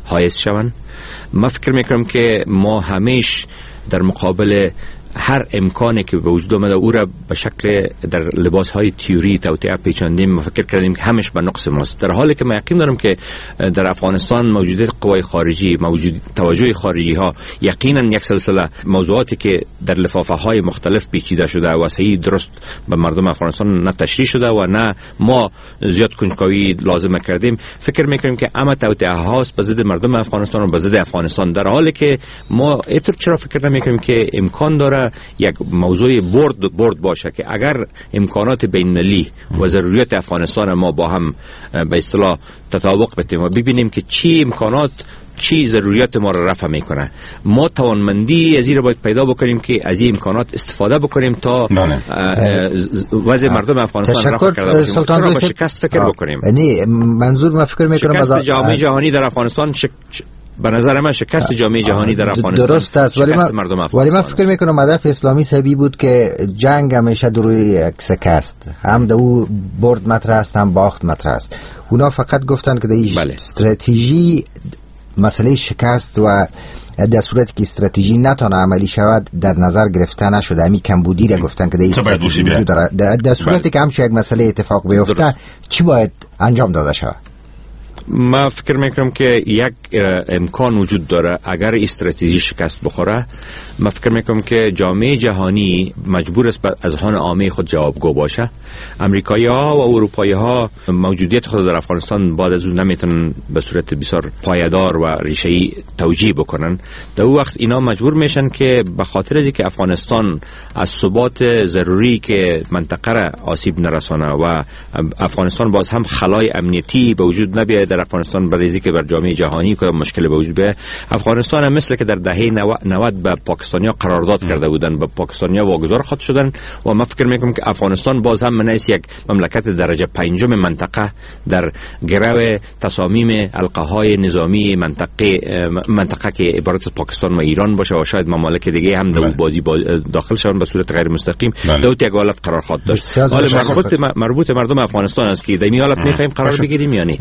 S5: حائز شوند. من فکر میکنم که ما همیشه در مقابل هر امکانی که به وجود آمده او را به شکل در لباس های تیوری توطئه پیچاندیم و فکر کردیم که همش به نقص ماست، در حالی که من یقین دارم که در افغانستان موجودیت قوای خارجی، موجود توجه خارجی ها یقینا یک سلسله موضوعاتی که در لفافه های مختلف پیچیده شده و صحیح درست به مردم افغانستان نه تشریح شده و نه ما زیاد کنجکاوی لازم کردیم، فکر میکنیم که اما توطئه هاست به ضد مردم افغانستان و به ضد افغانستان، در حالی که ما چرا فکر نمیکنیم که امکان داره یک موضوع برد باشه که اگر امکانات بین‌المللی و ضروریات افغانستان ما با هم به اصطلاح تطابق بتیم و ببینیم که چی امکانات چی ضروریات ما را رفع میکنه، ما توانمندی از این را باید پیدا بکنیم که از این امکانات استفاده بکنیم تا وضع مردم افغانستان رفع کرده باشیم. چرا با شکست فکر بکنیم؟
S17: یعنی منظور من فکر میکنم
S5: شکست جامعه جهانی در افغانستان به نظر من شکست جامعه جهانی در افغانستان
S17: درست است، ولی من فکر میکنم هدف اسلامی سبی بود که جنگ همیشه در روی یک سکه است، هم در او برد مطرح است هم باخت مطرح است. اونا فقط گفتن که در استراتژی مسئله شکست و در صورتی که استراتژی نتونه عملی شود در نظر گرفته نشده، همی کمبودی را گفتن که در استراتژی وجود داره. در صورتی که همچه یک مسئله اتفاق بیفته چی باید انجام داده شود؟
S5: من فکر میکنم که یک امکان وجود داره اگر استراتژی شکست بخوره. من فکر میکنم که جامعه جهانی مجبور است از اذهان عامه خود جوابگو باشه. امریکایی ها و اروپایی ها موجودیت خود در افغانستان بعد از اون نمیتونن به صورت بسیار پایدار و ریشه‌ای توجیه بکنن. در اون وقت اینا مجبور میشن که به خاطر از اینکه افغانستان از ثبات ضروری که منطقه را آسیب نرسانه و افغانستان باز هم خلای امنیتی به وجود نبیاید در افغانستان، برای اینکه بر جامعه جهانی که مشکل به وجود بیاید. افغانستان هم مثل که در دهه 90 به پاکستانیا قرارداد کرده بودن، به پاکستانیا واگذار خود شدن و من فکر میکنم که افغانستان باز هم منیس یک مملکت درجه 5 منطقه در گرو تصامیم القاهای نظامی منطقه که عبارت از پاکستان و ایران باشه و شاید ممالک دیگه هم در بازی داخل شون به صورت غیر مستقیم دوت یک حالت قرار خواهد داشت. حالا مربوط مردم افغانستان است که در این حالت میخوایم قرار بگیریم یا نه.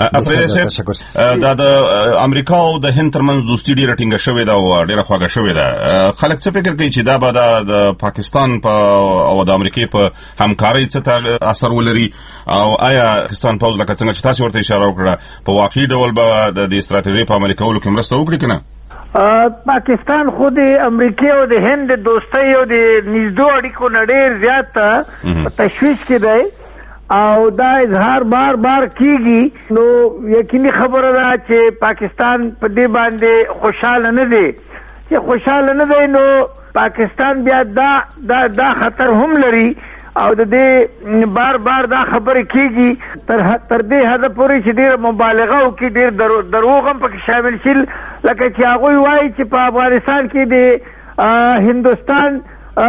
S16: د امریکا او د هند ترمنځ دوستي ډیره ټینګه شوې ده او ډیره خوږه شوې ده. خلک څه فکر کوي چې دا به د پاکستان او د امریکای په همکارۍ څه اثر ولري او آیا پاکستان پوز لکه څنګه چې تاسو ورته اشاره وکړه په واقعي ډول به د استراتیژي په عملي کولو کې مرسته وکړي کنه؟
S18: پاکستان خود امریکای او د هند دوستۍ او د نږدې اړیکو نه ډېر زیات تشویش کې دی او دا اظهار بار بار کیږي. نو یقیني خبره ده چې پاکستان په دې باندې خوشاله نه دی. چې خوشاله نه دی نو پاکستان بیا دا خطر هم لري او د دې بار بار دا خبره کیږي تر دې حد پورې چې ډېر مبالغه وکړي، ډېر دروغ هم پکې شامل شي، لکه چې هغوی وایي چې په افغانستان کې د هندوستان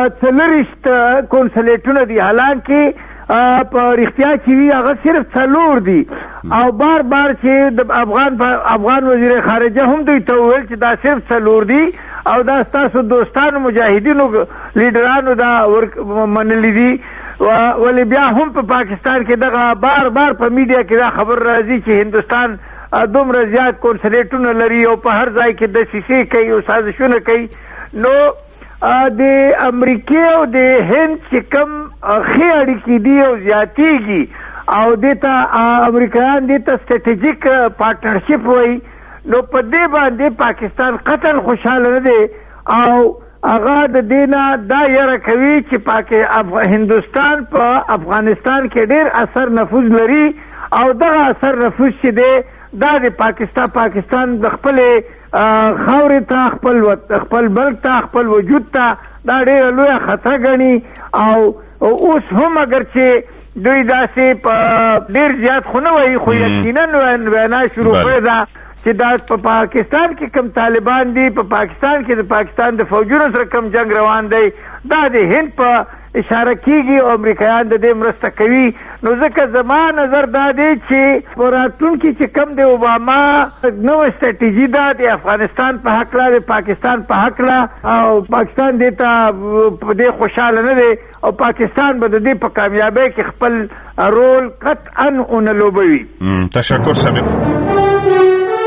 S18: 40 کنسولیټونه دي، حالانکه په رښتیا چې وي هغه صرف 4 دي. او بار بار چې د افغان وزیر خارجه هم دوی ته وویل چې دا صرف 4 دي او دا ستاسو دوستانو مجاهدینو لیډرانو دا منلي دي. ولې بیا هم په پاکستان کې دغه بار بار په میډیا کې دا خبر راځي چې هندوستان دومره زیات کنسولیټونه لري او په هر ځای کې دسیسې کوي او سازشونه کوي. نو د امریکای او د هند چې کوم ښې اړیکې دي او زیاتېږي او دې ته امریکایان دې ته سټریټیجیک پارټنرشپ وایي، نو په دې باندې پاکستان قطعا خوشحاله نه دی او هغه د دې نه دا یره کوي چې هندوستان په افغانستان کې ډېر اثر نفوذ لري او دغه اثر نفوذ چې دی دا د پاکستان د خپلې خاورې ته خپل بلک ته خپل وجود ته دا ډېره لویه خطره ګڼي. او اوس هم اگر چې دوی داسې په ډېر زیات خو نه وایي خو یقینا وینا شروع کړې ده چې دا په پاکستان کې کم طالبان دي، په پاکستان کې د پاکستان د فوجونو سره کم جنگ روان دی، دا د هند په اشاره کیږي او امریکایان د دې مرسته کوي. نو ځکه زما نظر دا دی چې په راتلونکي چې کم د اوباما نوې سټریټیژي ده د افغانستان په هکله د پاکستان په هکله او پاکستان دې ته په دې خوشحاله نه دی او پاکستان به د دې په کامیابۍ کې خپل رول قطعا ونه لوبوي.
S16: تشکر صاحب.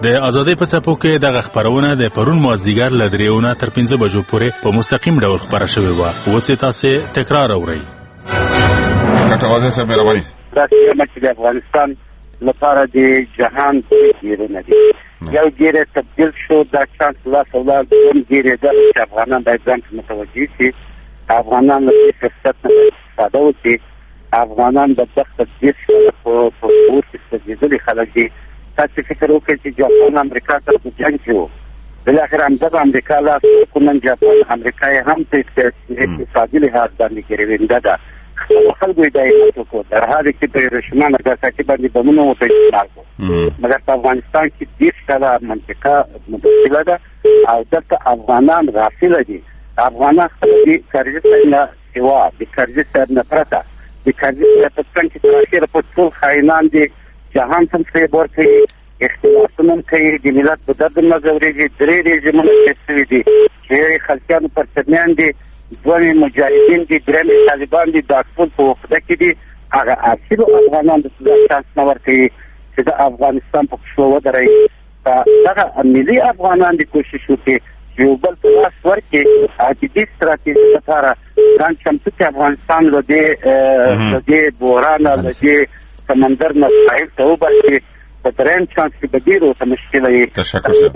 S22: د ازادۍ په څپو کې دغه خبرونه د پرون مازدیګر له 3 تر 5 بجو پورې په مستقیم ډول خبره شوې وه. اوس یې تاسې تکرار اورئ.
S16: کټوازه صاحب مهرباني.
S7: دا چې د افغانستان لپاره د جهان ګیرونه دي. یو ګیره تبدیل شو دا چانس لا سوال کوم ګیره د افغانان د ځان متوجي شي. افغانان د فرصت نه استفاده وکړي. افغانان د دغه تدبیر په اوس کې د خلک دي تاسو فکر وکړئ چې جاپان امریکا سره د جنگ شو. بالاخره هم د امریکا لا کوم جاپان امریکا هم په اقتصادي لحاظ باندې ګریوینده ده. خلکو د ایتوکو در حال کې په رشمان د ساتي باندې بمونه وته استعمال کو. مګر په افغانستان کې د څه منطقه مدخله ده او دغه افغانان غافل دي. افغانان د کرزي نه سوا د کرزي نه پرته د کرزي په څنګه چې اخر په ټول خاينان دي جهان څخه خبر کوي اختلافونه کوي د ملت په درد نظرېږي درې رژیمونه چې دي چې خلکانو پر ترمیان دي دوی مجاهدین دي درې طالبان دي د خپل په وخت کې دي هغه اصل افغانان د څه نور کوي چې د افغانستان په شو ودرې دا ملي افغانان دي کوشش وکړي یو بل پلاس ورکړي د دې ستراتیژي لپاره ځان چمتو کړي افغانستان له دې بحران له دې سمندر نه ساحل ته وباسي په درېم چانس کې به ډېر ورته مشکل وي.
S16: تشکر صاحب.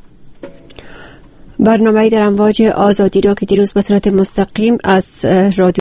S2: برنامه در امواج آزادی را که دیروز به صورت مستقیم از رادیو